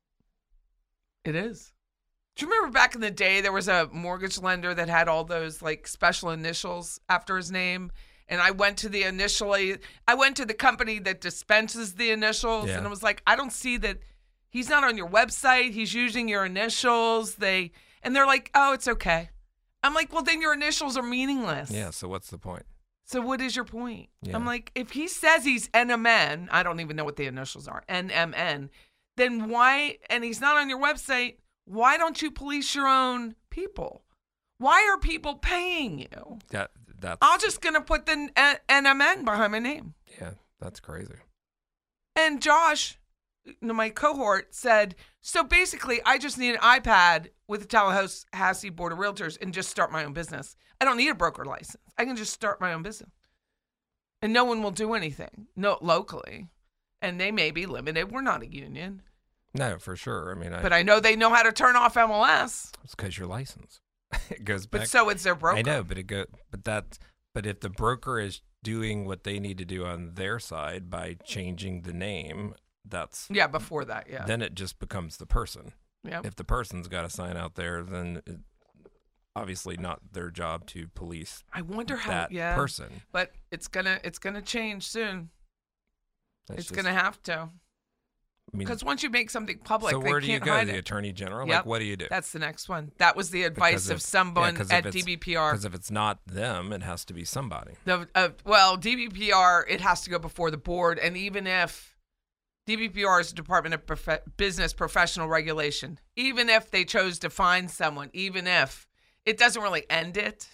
[SPEAKER 2] It is. Do you remember back in the day there was a mortgage lender that had all those like special initials after his name? And I went to the initially, I went to the company that dispenses the initials,
[SPEAKER 6] Yeah.
[SPEAKER 2] and I was like, I don't see that he's not on your website. He's using your initials. They and they're like, oh, it's okay. I'm like, well, then your initials are meaningless.
[SPEAKER 6] Yeah. So what's the point?
[SPEAKER 2] So what is your point?
[SPEAKER 6] Yeah.
[SPEAKER 2] I'm like, if he says he's N M N, I don't even know what the initials are, N M N, then why, and he's not on your website, why don't you police your own people? Why are people paying you?
[SPEAKER 6] That that's.
[SPEAKER 2] I'm just going to put the N- N M N behind my name.
[SPEAKER 6] Yeah, that's crazy.
[SPEAKER 2] And Josh, you know, my cohort, said, so basically, I just need an iPad with the Tallahassee Board of Realtors and just start my own business. I don't need a broker license. I can just start my own business. And no one will do anything, no, locally. And they may be limited. We're not a union.
[SPEAKER 6] No, for sure. I mean, I,
[SPEAKER 2] But I know they know how to turn off M L S.
[SPEAKER 6] it's because you're licensed. It goes back.
[SPEAKER 2] But so it's their broker.
[SPEAKER 6] I know, but it go. But that. But if the broker is doing what they need to do on their side by changing the name, that's
[SPEAKER 2] Yeah, before that, yeah.
[SPEAKER 6] then it just becomes the person.
[SPEAKER 2] yeah.
[SPEAKER 6] If the person's got a sign out there, then it, obviously not their job to police
[SPEAKER 2] I wonder how,
[SPEAKER 6] that
[SPEAKER 2] yeah.
[SPEAKER 6] person.
[SPEAKER 2] But it's gonna it's gonna change soon.
[SPEAKER 6] That's
[SPEAKER 2] it's
[SPEAKER 6] just-
[SPEAKER 2] gonna have to.
[SPEAKER 6] I mean,
[SPEAKER 2] Because once you make something public,
[SPEAKER 6] so
[SPEAKER 2] they
[SPEAKER 6] where do you
[SPEAKER 2] can't
[SPEAKER 6] go?
[SPEAKER 2] hide
[SPEAKER 6] The
[SPEAKER 2] it.
[SPEAKER 6] attorney general?
[SPEAKER 2] Yep.
[SPEAKER 6] Like, what do you do?
[SPEAKER 2] That's the next one. That was the advice
[SPEAKER 6] Because
[SPEAKER 2] of
[SPEAKER 6] if-
[SPEAKER 2] someone
[SPEAKER 6] yeah, 'cause if
[SPEAKER 2] at
[SPEAKER 6] it's-
[SPEAKER 2] D B P R.
[SPEAKER 6] Because if it's not them, it has to be somebody.
[SPEAKER 2] The, uh, well, D B P R, it has to go before the board. And even if D B P R is the Department of Profe- Business Professional Regulation, even if they chose to find someone, even if it doesn't really end it,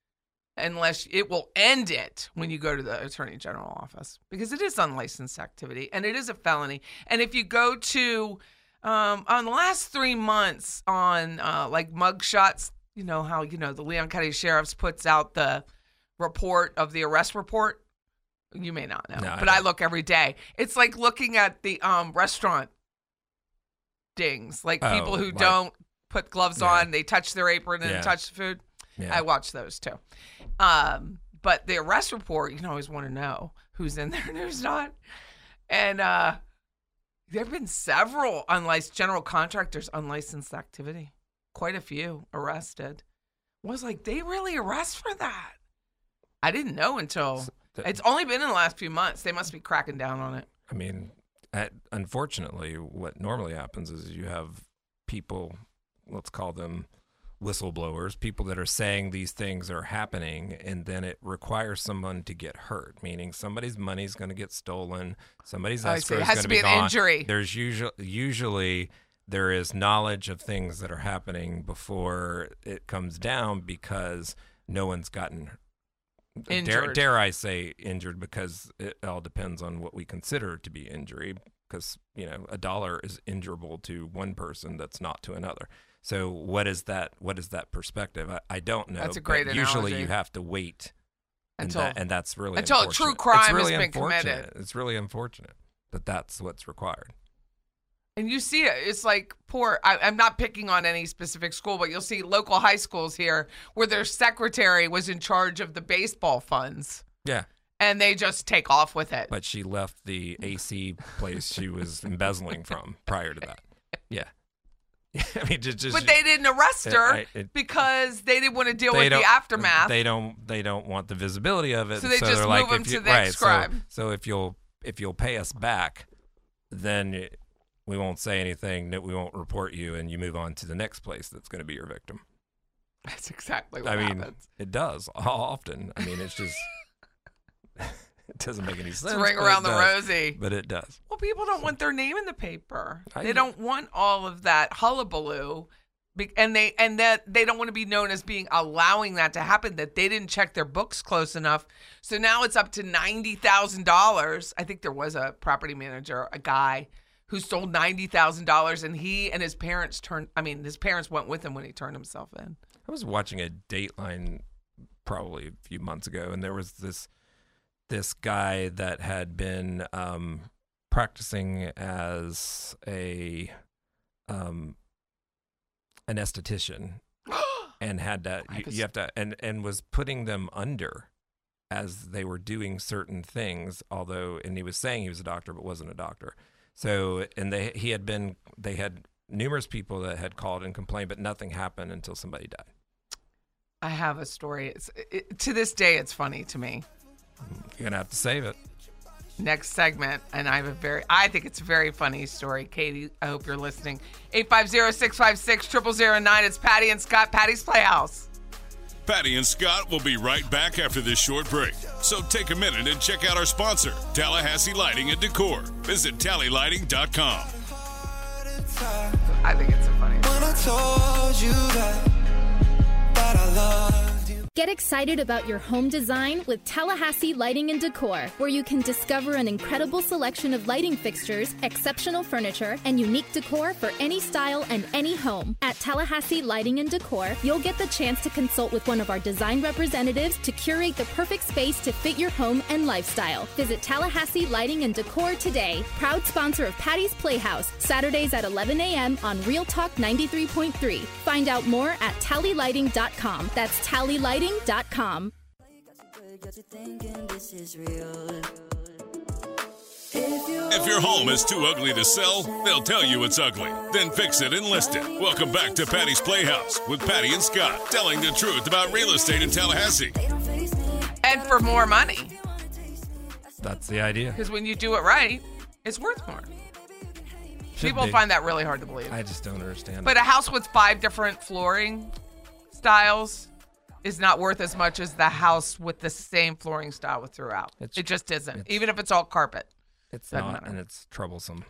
[SPEAKER 2] unless it will end it when you go to the Attorney General office, because it is unlicensed activity and it is a felony. And if you go to, um, on the last three months on uh, like mugshots, you know how, you know, the Leon County Sheriff's puts out the report of the arrest report. You may not know,
[SPEAKER 6] No, I
[SPEAKER 2] but I,
[SPEAKER 6] don't.
[SPEAKER 2] look every day. It's like looking at the um, restaurant dings, like
[SPEAKER 6] Oh,
[SPEAKER 2] people who
[SPEAKER 6] like-
[SPEAKER 2] don't put gloves
[SPEAKER 6] Yeah.
[SPEAKER 2] on, they touch their apron and
[SPEAKER 6] Yeah.
[SPEAKER 2] touch the food.
[SPEAKER 6] Yeah.
[SPEAKER 2] I watch those too. Um, but the arrest report, you can always want to know who's in there and who's not. And uh, there have been several unlicensed general contractors, unlicensed activity. Quite a few arrested. I was like, they really arrest for that? I didn't know until
[SPEAKER 6] So th-
[SPEAKER 2] it's only been in the last few months. They must be cracking down on it.
[SPEAKER 6] I mean, at, unfortunately, what normally happens is you have people, let's call them whistleblowers, people that are saying these things are happening, and then it requires someone to get hurt, meaning somebody's money's going to get stolen, somebody's
[SPEAKER 2] Oh, I see.
[SPEAKER 6] escrow
[SPEAKER 2] It
[SPEAKER 6] is
[SPEAKER 2] has
[SPEAKER 6] going
[SPEAKER 2] to
[SPEAKER 6] to
[SPEAKER 2] be
[SPEAKER 6] be
[SPEAKER 2] an
[SPEAKER 6] gone.
[SPEAKER 2] injury.
[SPEAKER 6] There's usually usually there is knowledge of things that are happening before it comes down because no one's gotten dare,
[SPEAKER 2] Injured.
[SPEAKER 6] dare I say injured, because it all depends on what we consider to be injury, because you know a dollar is injurable to one person that's not to another. So what is that what is that perspective? I, I don't know.
[SPEAKER 2] That's a
[SPEAKER 6] but
[SPEAKER 2] great
[SPEAKER 6] usually
[SPEAKER 2] analogy.
[SPEAKER 6] you have to wait and,
[SPEAKER 2] Until-
[SPEAKER 6] that, and that's really
[SPEAKER 2] until a
[SPEAKER 6] unfortunate.
[SPEAKER 2] true crime
[SPEAKER 6] it's
[SPEAKER 2] has
[SPEAKER 6] really
[SPEAKER 2] been
[SPEAKER 6] unfortunate.
[SPEAKER 2] committed.
[SPEAKER 6] It's really unfortunate that that's what's required.
[SPEAKER 2] And you see it. It's like poor. I, I'm not picking on any specific school, but you'll see local high schools here where their secretary was in charge of the baseball funds,
[SPEAKER 6] Yeah.
[SPEAKER 2] and they just take off with it.
[SPEAKER 6] But she left the A C place she was embezzling from prior to that. Yeah. I mean, just, just
[SPEAKER 2] But they didn't arrest
[SPEAKER 6] Yeah,
[SPEAKER 2] her
[SPEAKER 6] I- it-
[SPEAKER 2] because they didn't want to deal
[SPEAKER 6] they
[SPEAKER 2] with the
[SPEAKER 6] don't-
[SPEAKER 2] aftermath.
[SPEAKER 6] They don't. They don't want the visibility of it.
[SPEAKER 2] So they
[SPEAKER 6] so
[SPEAKER 2] just
[SPEAKER 6] they're
[SPEAKER 2] move
[SPEAKER 6] like,
[SPEAKER 2] them
[SPEAKER 6] if
[SPEAKER 2] to
[SPEAKER 6] you,
[SPEAKER 2] the next
[SPEAKER 6] right,
[SPEAKER 2] crime.
[SPEAKER 6] So, so if you'll if you'll pay us back, then we won't say anything, that we won't report you, and you move on to the next place that's going to be your victim.
[SPEAKER 2] That's exactly what
[SPEAKER 6] I mean,
[SPEAKER 2] happens.
[SPEAKER 6] it does often. I mean, it's just it doesn't make any sense.
[SPEAKER 2] It's ring
[SPEAKER 6] but
[SPEAKER 2] around
[SPEAKER 6] it
[SPEAKER 2] the
[SPEAKER 6] does.
[SPEAKER 2] rosy.
[SPEAKER 6] But it does.
[SPEAKER 2] Well, people don't want their name in the paper.
[SPEAKER 6] I
[SPEAKER 2] They
[SPEAKER 6] know.
[SPEAKER 2] don't want all of that hullabaloo, be- and they and that they don't want to be known as being allowing that to happen. That they didn't check their books close enough. So now it's up to ninety thousand dollars. I think there was a property manager, a guy who sold ninety thousand dollars, and he and his parents turned. I mean, his parents went with him when he turned himself in.
[SPEAKER 6] I was watching a Dateline probably a few months ago, and there was this this guy that had been um, practicing as a um, an esthetician, and had that
[SPEAKER 2] I
[SPEAKER 6] you,
[SPEAKER 2] was-
[SPEAKER 6] you have to and and was putting them under as they were doing certain things. Although, and he was saying he was a doctor, but wasn't a doctor. So, and they he had been they had numerous people that had called and complained, but nothing happened until somebody died.
[SPEAKER 2] I have a story. It's it, to this day, it's funny to me.
[SPEAKER 6] You're gonna have to save it.
[SPEAKER 2] Next segment, and I have a very, I think it's a very funny story. Katie, I hope you're listening. eight five zero, six five six, zero zero zero nine. It's Patty and Scott, Patty's Playhouse.
[SPEAKER 4] Patty and Scott will be right back after this short break. So take a minute and check out our sponsor, Tallahassee Lighting and Decor. Visit tally lighting dot com.
[SPEAKER 2] I think it's a funny story.
[SPEAKER 7] When I told you that, that I loved you.
[SPEAKER 8] Get excited about your home design with Tallahassee Lighting and Decor, where you can discover an incredible selection of lighting fixtures, exceptional furniture, and unique decor for any style and any home. At Tallahassee Lighting and Decor, you'll get the chance to consult with one of our design representatives to curate the perfect space to fit your home and lifestyle. Visit Tallahassee Lighting and Decor today. Proud sponsor of Patty's Playhouse, Saturdays at eleven a.m. on Real Talk ninety-three point three. Find out more at tally lighting dot com. That's tally lighting dot com.
[SPEAKER 4] If your home is too ugly to sell, they'll tell you it's ugly. Then fix it and list it. Welcome back to Patty's Playhouse with Patty and Scott, telling the truth about real estate in Tallahassee.
[SPEAKER 2] And for more money,
[SPEAKER 6] That's the idea.
[SPEAKER 2] because when you do it right, it's worth more.
[SPEAKER 6] Should
[SPEAKER 2] People
[SPEAKER 6] be.
[SPEAKER 2] find that really hard to believe.
[SPEAKER 6] I just don't understand.
[SPEAKER 2] But
[SPEAKER 6] it.
[SPEAKER 2] a house with five different flooring styles is not worth as much as the house with the same flooring style with throughout.
[SPEAKER 6] It's-
[SPEAKER 2] it just isn't,
[SPEAKER 6] it's-
[SPEAKER 2] even if it's all carpet.
[SPEAKER 6] It's
[SPEAKER 2] Doesn't
[SPEAKER 6] not,
[SPEAKER 2] matter.
[SPEAKER 6] and it's troublesome.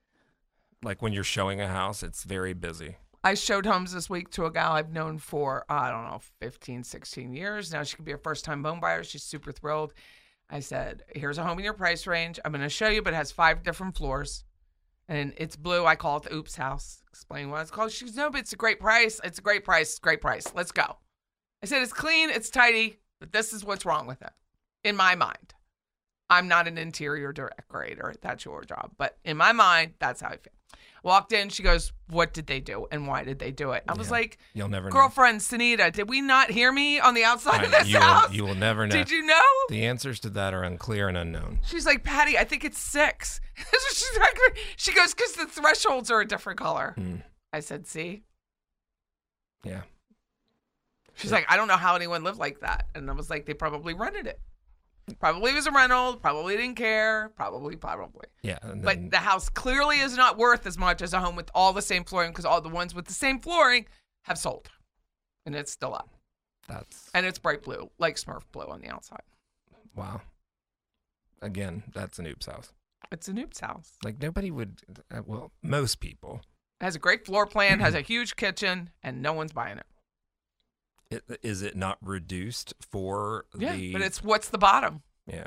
[SPEAKER 6] Like when you're showing a house, it's very busy.
[SPEAKER 2] I showed homes this week to a gal I've known for, I don't know, fifteen, sixteen years. Now she could be a first-time home buyer. She's super thrilled. I said, here's a home in your price range. I'm going to show you, but it has five different floors. And it's blue. I call it the Oops House. Explain what it's called. She goes, no, but it's a great price. It's a great price. Great price. Let's go. I said, it's clean. It's tidy. But this is what's wrong with it, in my mind. I'm not an interior decorator. That's your job. But in my mind, that's how I feel. Walked in. She goes, what did they do? And why did they do it? I was
[SPEAKER 6] Yeah.
[SPEAKER 2] like,
[SPEAKER 6] You'll never
[SPEAKER 2] girlfriend, Sunita, did we not hear me on the outside
[SPEAKER 6] know.
[SPEAKER 2] of this
[SPEAKER 6] you,
[SPEAKER 2] house?
[SPEAKER 6] will, you will never know.
[SPEAKER 2] Did you know?
[SPEAKER 6] The answers to that are unclear and unknown.
[SPEAKER 2] She's like, Patty, I think it's six. She's like, she goes, because the thresholds are a different color.
[SPEAKER 6] Hmm.
[SPEAKER 2] I said, see?
[SPEAKER 6] Yeah.
[SPEAKER 2] She's like, I don't know how anyone lived like that. And I was like, they probably rented it. Probably was a rental. Probably didn't care. Probably, probably.
[SPEAKER 6] Yeah. And
[SPEAKER 2] But
[SPEAKER 6] then,
[SPEAKER 2] the house clearly is not worth as much as a home with all the same flooring, because all the ones with the same flooring have sold. And it's still up.
[SPEAKER 6] that's
[SPEAKER 2] And it's bright blue, like Smurf blue on the outside.
[SPEAKER 6] wow. Again, that's an oops house.
[SPEAKER 2] It's a Noob's house.
[SPEAKER 6] Like nobody would. Uh, well, most people.
[SPEAKER 2] It has a great floor plan, has a huge kitchen, and no one's buying it.
[SPEAKER 6] It, is it not reduced for
[SPEAKER 2] Yeah,
[SPEAKER 6] the?
[SPEAKER 2] but it's what's the bottom.
[SPEAKER 6] yeah.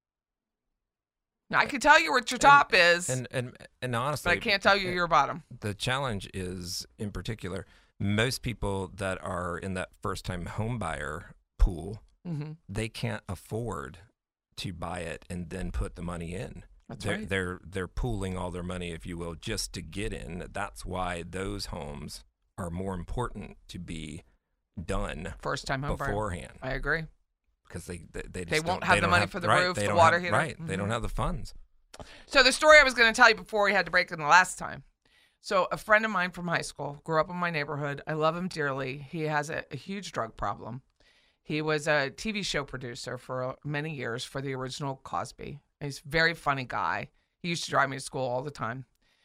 [SPEAKER 2] Now, I can tell you what your top is,
[SPEAKER 6] And and and honestly,
[SPEAKER 2] but I can't tell you
[SPEAKER 6] uh,
[SPEAKER 2] your bottom.
[SPEAKER 6] The challenge is, in particular, most people that are in that first-time home buyer pool,
[SPEAKER 2] Mm-hmm.
[SPEAKER 6] they can't afford to buy it and then put the money in.
[SPEAKER 2] That's
[SPEAKER 6] they're,
[SPEAKER 2] right.
[SPEAKER 6] They're they're pooling all their money, if you will, just to get in. That's why those homes are more important to be done
[SPEAKER 2] First time home buyer.
[SPEAKER 6] beforehand,
[SPEAKER 2] I agree.
[SPEAKER 6] because they they, they, just
[SPEAKER 2] They won't
[SPEAKER 6] don't-
[SPEAKER 2] have
[SPEAKER 6] they
[SPEAKER 2] the
[SPEAKER 6] don't
[SPEAKER 2] money for the
[SPEAKER 6] right,
[SPEAKER 2] roof,
[SPEAKER 6] they
[SPEAKER 2] the
[SPEAKER 6] don't
[SPEAKER 2] water
[SPEAKER 6] have-
[SPEAKER 2] heater.
[SPEAKER 6] Right, they don't
[SPEAKER 2] Mhm.
[SPEAKER 6] have the funds.
[SPEAKER 2] So the story I was going to tell you before we had to break in the last time. So a friend of mine from high school grew up in my neighborhood. I love him dearly. He has a, a huge drug problem. He was a T V show producer for many years for the original Cosby. He's a very funny guy. He used to drive me to school all the time.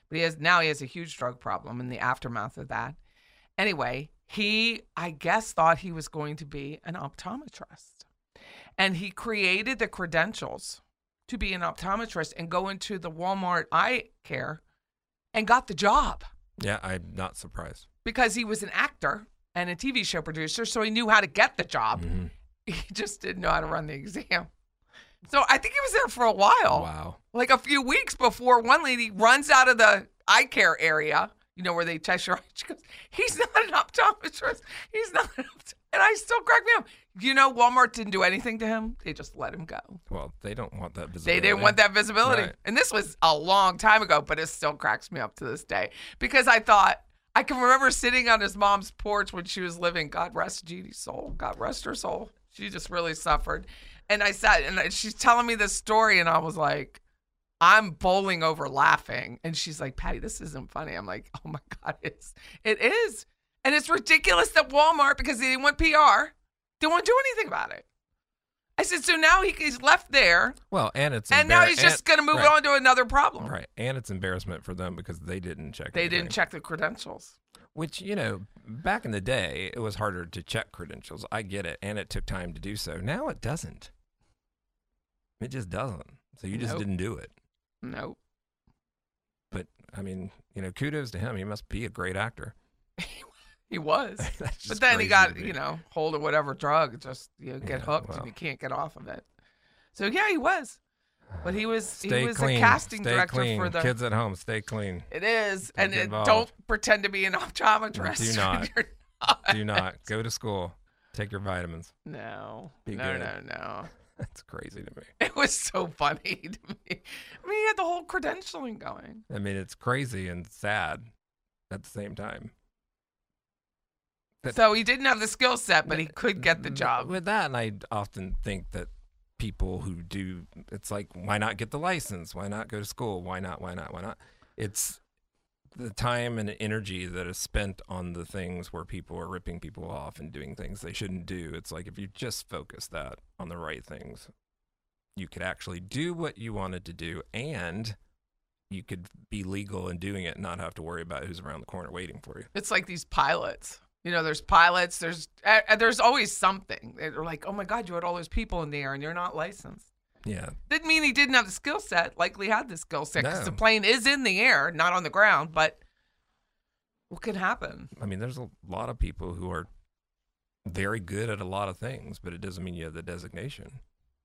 [SPEAKER 2] But he has now he has a huge drug problem in the aftermath of that. Anyway, he, I guess, thought he was going to be an optometrist. And he created the credentials to be an optometrist and go into the Walmart eye care and got the job.
[SPEAKER 6] Yeah, I'm not surprised.
[SPEAKER 2] Because he was an actor and a T V show producer, so he knew how to get the job.
[SPEAKER 6] Mm-hmm.
[SPEAKER 2] He just didn't know how to run the exam. So I think he was there for a while.
[SPEAKER 6] Wow.
[SPEAKER 2] Like a few weeks before one lady runs out of the eye care area, you know, where they test your eyes. She goes, he's not an optometrist. He's not an optometrist. And I still crack me up. You know, Walmart didn't do anything to him. They just let him go.
[SPEAKER 6] Well, they don't want that visibility.
[SPEAKER 2] They didn't want that visibility.
[SPEAKER 6] Right.
[SPEAKER 2] And this was a long time ago, but it still cracks me up to this day. Because I thought, I can remember sitting on his mom's porch when she was living. God rest Jeannie's soul. God rest her soul. She just really suffered. And I sat, and she's telling me this story, and I was like, I'm bowling over laughing. And she's like, Patty, this isn't funny. I'm like, oh my God, it's, it is. And it's ridiculous that Walmart, because they didn't want P R, didn't want to do anything about it. I said, so now he, he's left there.
[SPEAKER 6] Well, and it's
[SPEAKER 2] and now he's just going to move
[SPEAKER 6] right.
[SPEAKER 2] on to another problem.
[SPEAKER 6] Right. And it's embarrassment for them because they didn't check
[SPEAKER 2] They
[SPEAKER 6] anything.
[SPEAKER 2] didn't check the credentials.
[SPEAKER 6] Which, you know, back in the day, it was harder to check credentials. I get it. And it took time to do so. Now it doesn't. It just doesn't. So you just
[SPEAKER 2] Nope.
[SPEAKER 6] didn't do it.
[SPEAKER 2] Nope.
[SPEAKER 6] But, I mean, you know, kudos to him. He must be a great actor.
[SPEAKER 2] He was.
[SPEAKER 6] That's just
[SPEAKER 2] But then he
[SPEAKER 6] crazy
[SPEAKER 2] got,
[SPEAKER 6] to me.
[SPEAKER 2] you know, hold of whatever drug, just, you know, get
[SPEAKER 6] Yeah,
[SPEAKER 2] hooked
[SPEAKER 6] well.
[SPEAKER 2] and you can't get off of it. So, yeah, he was. But he was
[SPEAKER 6] Stay
[SPEAKER 2] he was
[SPEAKER 6] clean.
[SPEAKER 2] a casting
[SPEAKER 6] Stay
[SPEAKER 2] director
[SPEAKER 6] clean.
[SPEAKER 2] for the
[SPEAKER 6] Kids at home, stay clean.
[SPEAKER 2] It is.
[SPEAKER 6] Don't
[SPEAKER 2] and
[SPEAKER 6] get
[SPEAKER 2] it,
[SPEAKER 6] involved.
[SPEAKER 2] don't pretend to be an optometrist.
[SPEAKER 6] Do not.
[SPEAKER 2] You're not.
[SPEAKER 6] Do not. Go to school. Take your vitamins.
[SPEAKER 2] No.
[SPEAKER 6] Be
[SPEAKER 2] no,
[SPEAKER 6] good.
[SPEAKER 2] no, no.
[SPEAKER 6] That's crazy to me.
[SPEAKER 2] It was so funny to me. I mean, he had the whole credentialing going.
[SPEAKER 6] I mean, it's crazy and sad at the same time. But-
[SPEAKER 2] So he didn't have the skill set, but he could get the job.
[SPEAKER 6] With that, and I often think that people who do, it's like, why not get the license? Why not go to school? Why not? Why not? Why not? It's the time and energy that is spent on the things where people are ripping people off and doing things they shouldn't do. It's like if you just focus that on the right things, you could actually do what you wanted to do, and you could be legal in doing it and not have to worry about who's around the corner waiting for you.
[SPEAKER 2] It's like these pilots. You know, there's pilots. There's uh, there's always something. They're like, oh my God, you had all those people in the air and you're not licensed.
[SPEAKER 6] Yeah.
[SPEAKER 2] Didn't mean he didn't have the skill set. Likely had the skill set because
[SPEAKER 6] No.
[SPEAKER 2] the plane is in the air, not on the ground. But what can happen?
[SPEAKER 6] I mean, there's a lot of people who are very good at a lot of things, but it doesn't mean you have the designation.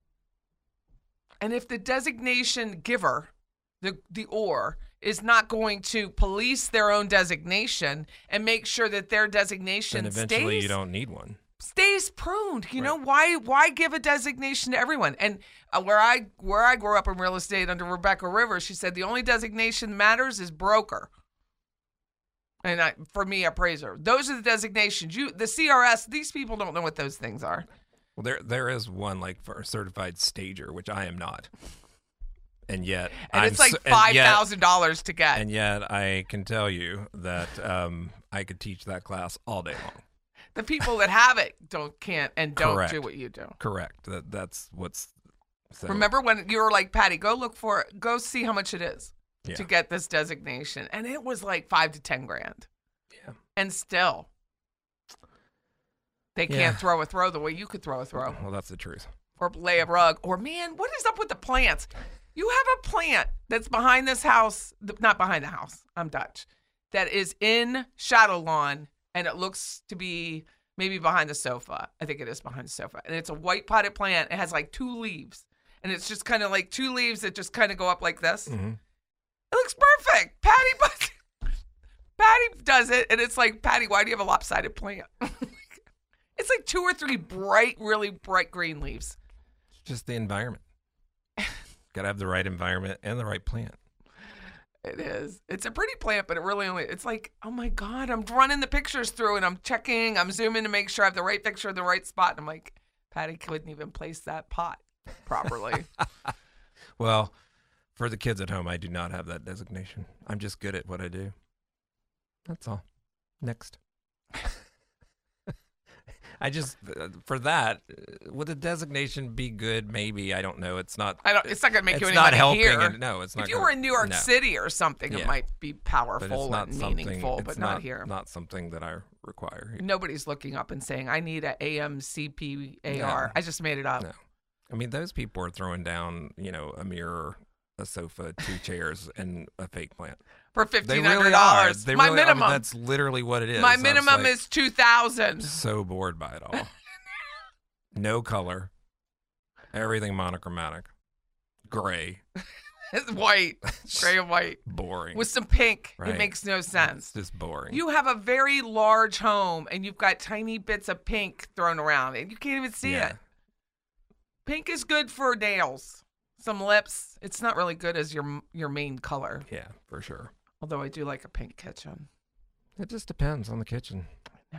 [SPEAKER 2] And if the designation giver, the the or, is not going to police their own designation and make sure that their designation
[SPEAKER 6] And eventually
[SPEAKER 2] stays,
[SPEAKER 6] you don't need one.
[SPEAKER 2] stays pruned. You know,
[SPEAKER 6] Right.
[SPEAKER 2] why why give a designation to everyone? And uh, where I where I grew up in real estate under Rebecca Rivers, she said the only designation that matters is broker. And I, for me, appraiser. Those are the designations. You, the C R S, these people don't know what those things are.
[SPEAKER 6] Well, there there is one like for a certified stager, which I am not. And yet,
[SPEAKER 2] And
[SPEAKER 6] I'm
[SPEAKER 2] it's like
[SPEAKER 6] so- and
[SPEAKER 2] five
[SPEAKER 6] yet-
[SPEAKER 2] thousand dollars to get.
[SPEAKER 6] And yet, I can tell you that um, I could teach that class all day long.
[SPEAKER 2] The people that have it don't can't and don't
[SPEAKER 6] Correct.
[SPEAKER 2] do what you do.
[SPEAKER 6] Correct. That that's what's. So,
[SPEAKER 2] Remember when you were like, Patty, go look for it, go see how much it is
[SPEAKER 6] Yeah.
[SPEAKER 2] to get this designation, and it was like five to ten grand.
[SPEAKER 6] Yeah.
[SPEAKER 2] And still, they
[SPEAKER 6] Yeah.
[SPEAKER 2] can't throw a throw the way you could throw a throw,
[SPEAKER 6] Well, that's the truth.
[SPEAKER 2] or lay a rug, or man, what is up with the plants? You have a plant that's behind this house, th- not behind the house. I'm Dutch. That is in Shadow Lawn, and it looks to be maybe behind the sofa. I think it is behind the sofa, and it's a white potted plant. It has like two leaves, and it's just kind of like two leaves that just kind of go up like this.
[SPEAKER 6] Mm-hmm.
[SPEAKER 2] It looks perfect. Patty, but Patty does it, and it's like, Patty, why do you have a lopsided plant? It's like two or three bright, really bright green leaves.
[SPEAKER 6] It's just the environment. Got to have the right environment and the right plant.
[SPEAKER 2] It is. It's a pretty plant, but it really only, it's like, oh my God, I'm running the pictures through and I'm checking, I'm zooming to make sure I have the right picture in the right spot. And I'm like, Patty couldn't even place that pot properly.
[SPEAKER 6] Well, for the kids at home, I do not have that designation. I'm just good at what I do. That's all. Next. I just uh, for that uh, would the designation be good? Maybe I don't know. It's not.
[SPEAKER 2] I don't. It's not going to make
[SPEAKER 6] it's
[SPEAKER 2] you any
[SPEAKER 6] not
[SPEAKER 2] money
[SPEAKER 6] helping.
[SPEAKER 2] here.
[SPEAKER 6] And, no, it's not.
[SPEAKER 2] If you
[SPEAKER 6] gonna,
[SPEAKER 2] were in New York
[SPEAKER 6] no.
[SPEAKER 2] City or something,
[SPEAKER 6] Yeah.
[SPEAKER 2] it might be
[SPEAKER 6] but
[SPEAKER 2] powerful
[SPEAKER 6] it's not
[SPEAKER 2] and
[SPEAKER 6] something,
[SPEAKER 2] meaningful,
[SPEAKER 6] it's
[SPEAKER 2] but
[SPEAKER 6] not,
[SPEAKER 2] not here.
[SPEAKER 6] Not something that I require. Here.
[SPEAKER 2] Nobody's looking up and saying, "I need a A M C P A R."
[SPEAKER 6] No.
[SPEAKER 2] I just made it up.
[SPEAKER 6] No, I mean those people are throwing down, you know, a mirror, a sofa, two chairs, and a fake plant.
[SPEAKER 2] For
[SPEAKER 6] They
[SPEAKER 2] fifteen hundred
[SPEAKER 6] really are.
[SPEAKER 2] dollars.
[SPEAKER 6] They
[SPEAKER 2] My
[SPEAKER 6] really, I mean,
[SPEAKER 2] minimum.
[SPEAKER 6] that's literally what it is.
[SPEAKER 2] my
[SPEAKER 6] I was
[SPEAKER 2] minimum
[SPEAKER 6] like,
[SPEAKER 2] is two thousand.
[SPEAKER 6] so bored by it all. No color. Everything monochromatic. Gray.
[SPEAKER 2] It's white, gray and white,
[SPEAKER 6] Boring.
[SPEAKER 2] with some pink.
[SPEAKER 6] Right.
[SPEAKER 2] It makes no sense.
[SPEAKER 6] It's just boring.
[SPEAKER 2] You have a very large home, and you've got tiny bits of pink thrown around, and you can't even see
[SPEAKER 6] yeah.
[SPEAKER 2] it. Pink is good for nails, some lips. It's not really good as your your main color.
[SPEAKER 6] Yeah, for sure.
[SPEAKER 2] Although I do like a pink kitchen.
[SPEAKER 6] It just depends on the kitchen.
[SPEAKER 2] No,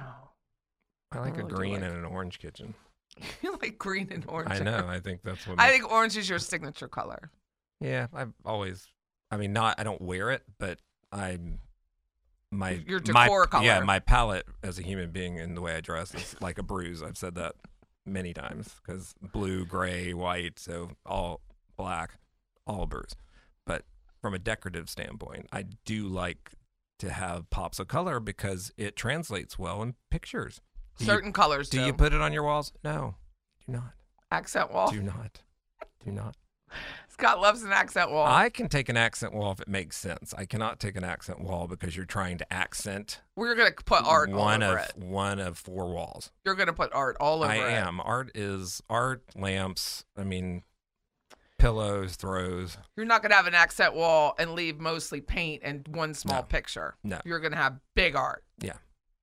[SPEAKER 6] I like
[SPEAKER 2] really
[SPEAKER 6] a
[SPEAKER 2] do
[SPEAKER 6] green
[SPEAKER 2] like
[SPEAKER 6] and an orange kitchen.
[SPEAKER 2] you like green and orange.
[SPEAKER 6] I know. I think that's what
[SPEAKER 2] I
[SPEAKER 6] makes-
[SPEAKER 2] think orange is your signature color.
[SPEAKER 6] Yeah, I've always. I mean, not. I don't wear it, but I'm. My
[SPEAKER 2] Your
[SPEAKER 6] my,
[SPEAKER 2] decor color.
[SPEAKER 6] Yeah, my palette as a human being and the way I dress is like a bruise. I've said that many times because blue, gray, white, so all black, all a bruise. But from a decorative standpoint, I do like to have pops of color because it translates well in pictures. Do you-
[SPEAKER 2] Certain colors.
[SPEAKER 6] Do
[SPEAKER 2] do.
[SPEAKER 6] you put it on your walls? No, do not.
[SPEAKER 2] accent wall?
[SPEAKER 6] Do not. Do not.
[SPEAKER 2] Scott loves an accent wall.
[SPEAKER 6] I can take an accent wall if it makes sense. I cannot take an accent wall because you're trying to accent
[SPEAKER 2] We're gonna put art
[SPEAKER 6] one
[SPEAKER 2] all over
[SPEAKER 6] of
[SPEAKER 2] it.
[SPEAKER 6] one of four walls.
[SPEAKER 2] You're gonna put art all over
[SPEAKER 6] I
[SPEAKER 2] it.
[SPEAKER 6] am. Art is art, lamps, I mean pillows, throws.
[SPEAKER 2] You're not gonna have an accent wall and leave mostly paint and one small
[SPEAKER 6] No.
[SPEAKER 2] picture.
[SPEAKER 6] No.
[SPEAKER 2] You're gonna have big art.
[SPEAKER 6] Yeah.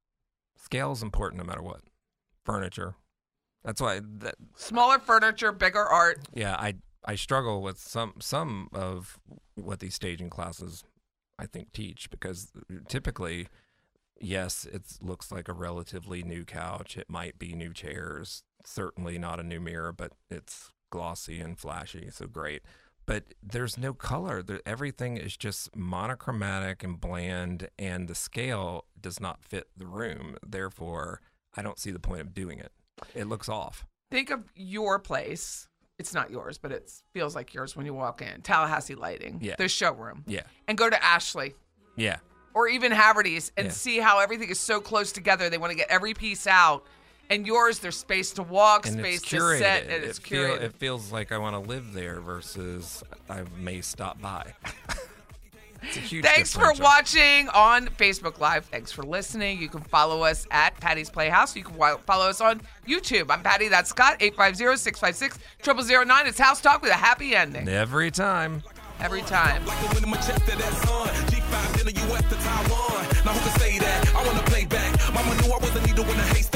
[SPEAKER 6] Scale is important no matter what. Furniture. That's why that
[SPEAKER 2] Smaller furniture, bigger art.
[SPEAKER 6] yeah, I I struggle with some some of what these staging classes I think teach because typically yes, it looks like a relatively new couch. It might be new chairs, certainly not a new mirror, but it's glossy and flashy, so great. But there's no color. There, everything is just monochromatic and bland, and the scale does not fit the room. Therefore, I don't see the point of doing it. It looks off.
[SPEAKER 2] Think of your place. It's not yours, but it feels like yours when you walk in. Tallahassee Lighting,
[SPEAKER 6] Yeah.
[SPEAKER 2] the showroom.
[SPEAKER 6] Yeah.
[SPEAKER 2] And go to Ashley
[SPEAKER 6] Yeah.
[SPEAKER 2] or even Haverty's and
[SPEAKER 6] Yeah.
[SPEAKER 2] see how everything is so close together. They want to get every piece out. And yours, there's space to walk,
[SPEAKER 6] And
[SPEAKER 2] space
[SPEAKER 6] it's
[SPEAKER 2] to
[SPEAKER 6] curated.
[SPEAKER 2] sit, and it's
[SPEAKER 6] it, feel,
[SPEAKER 2] curated.
[SPEAKER 6] it feels like I want to live there versus I may stop by. It's a huge
[SPEAKER 2] Thanks for
[SPEAKER 6] differential.
[SPEAKER 2] watching on Facebook Live. Thanks for listening. You can follow us at Patty's Playhouse. You can wa- follow us on YouTube. I'm Patty. That's Scott. eight five zero, six five six, zero zero zero nine. It's House Talk with a happy ending.
[SPEAKER 6] Every time.
[SPEAKER 2] Every time.
[SPEAKER 7] Like the wind in Manchester, that's on. G five in the U S to Taiwan. Now who can say that? I wanna play back. Mama knew I was a needle in a haystack.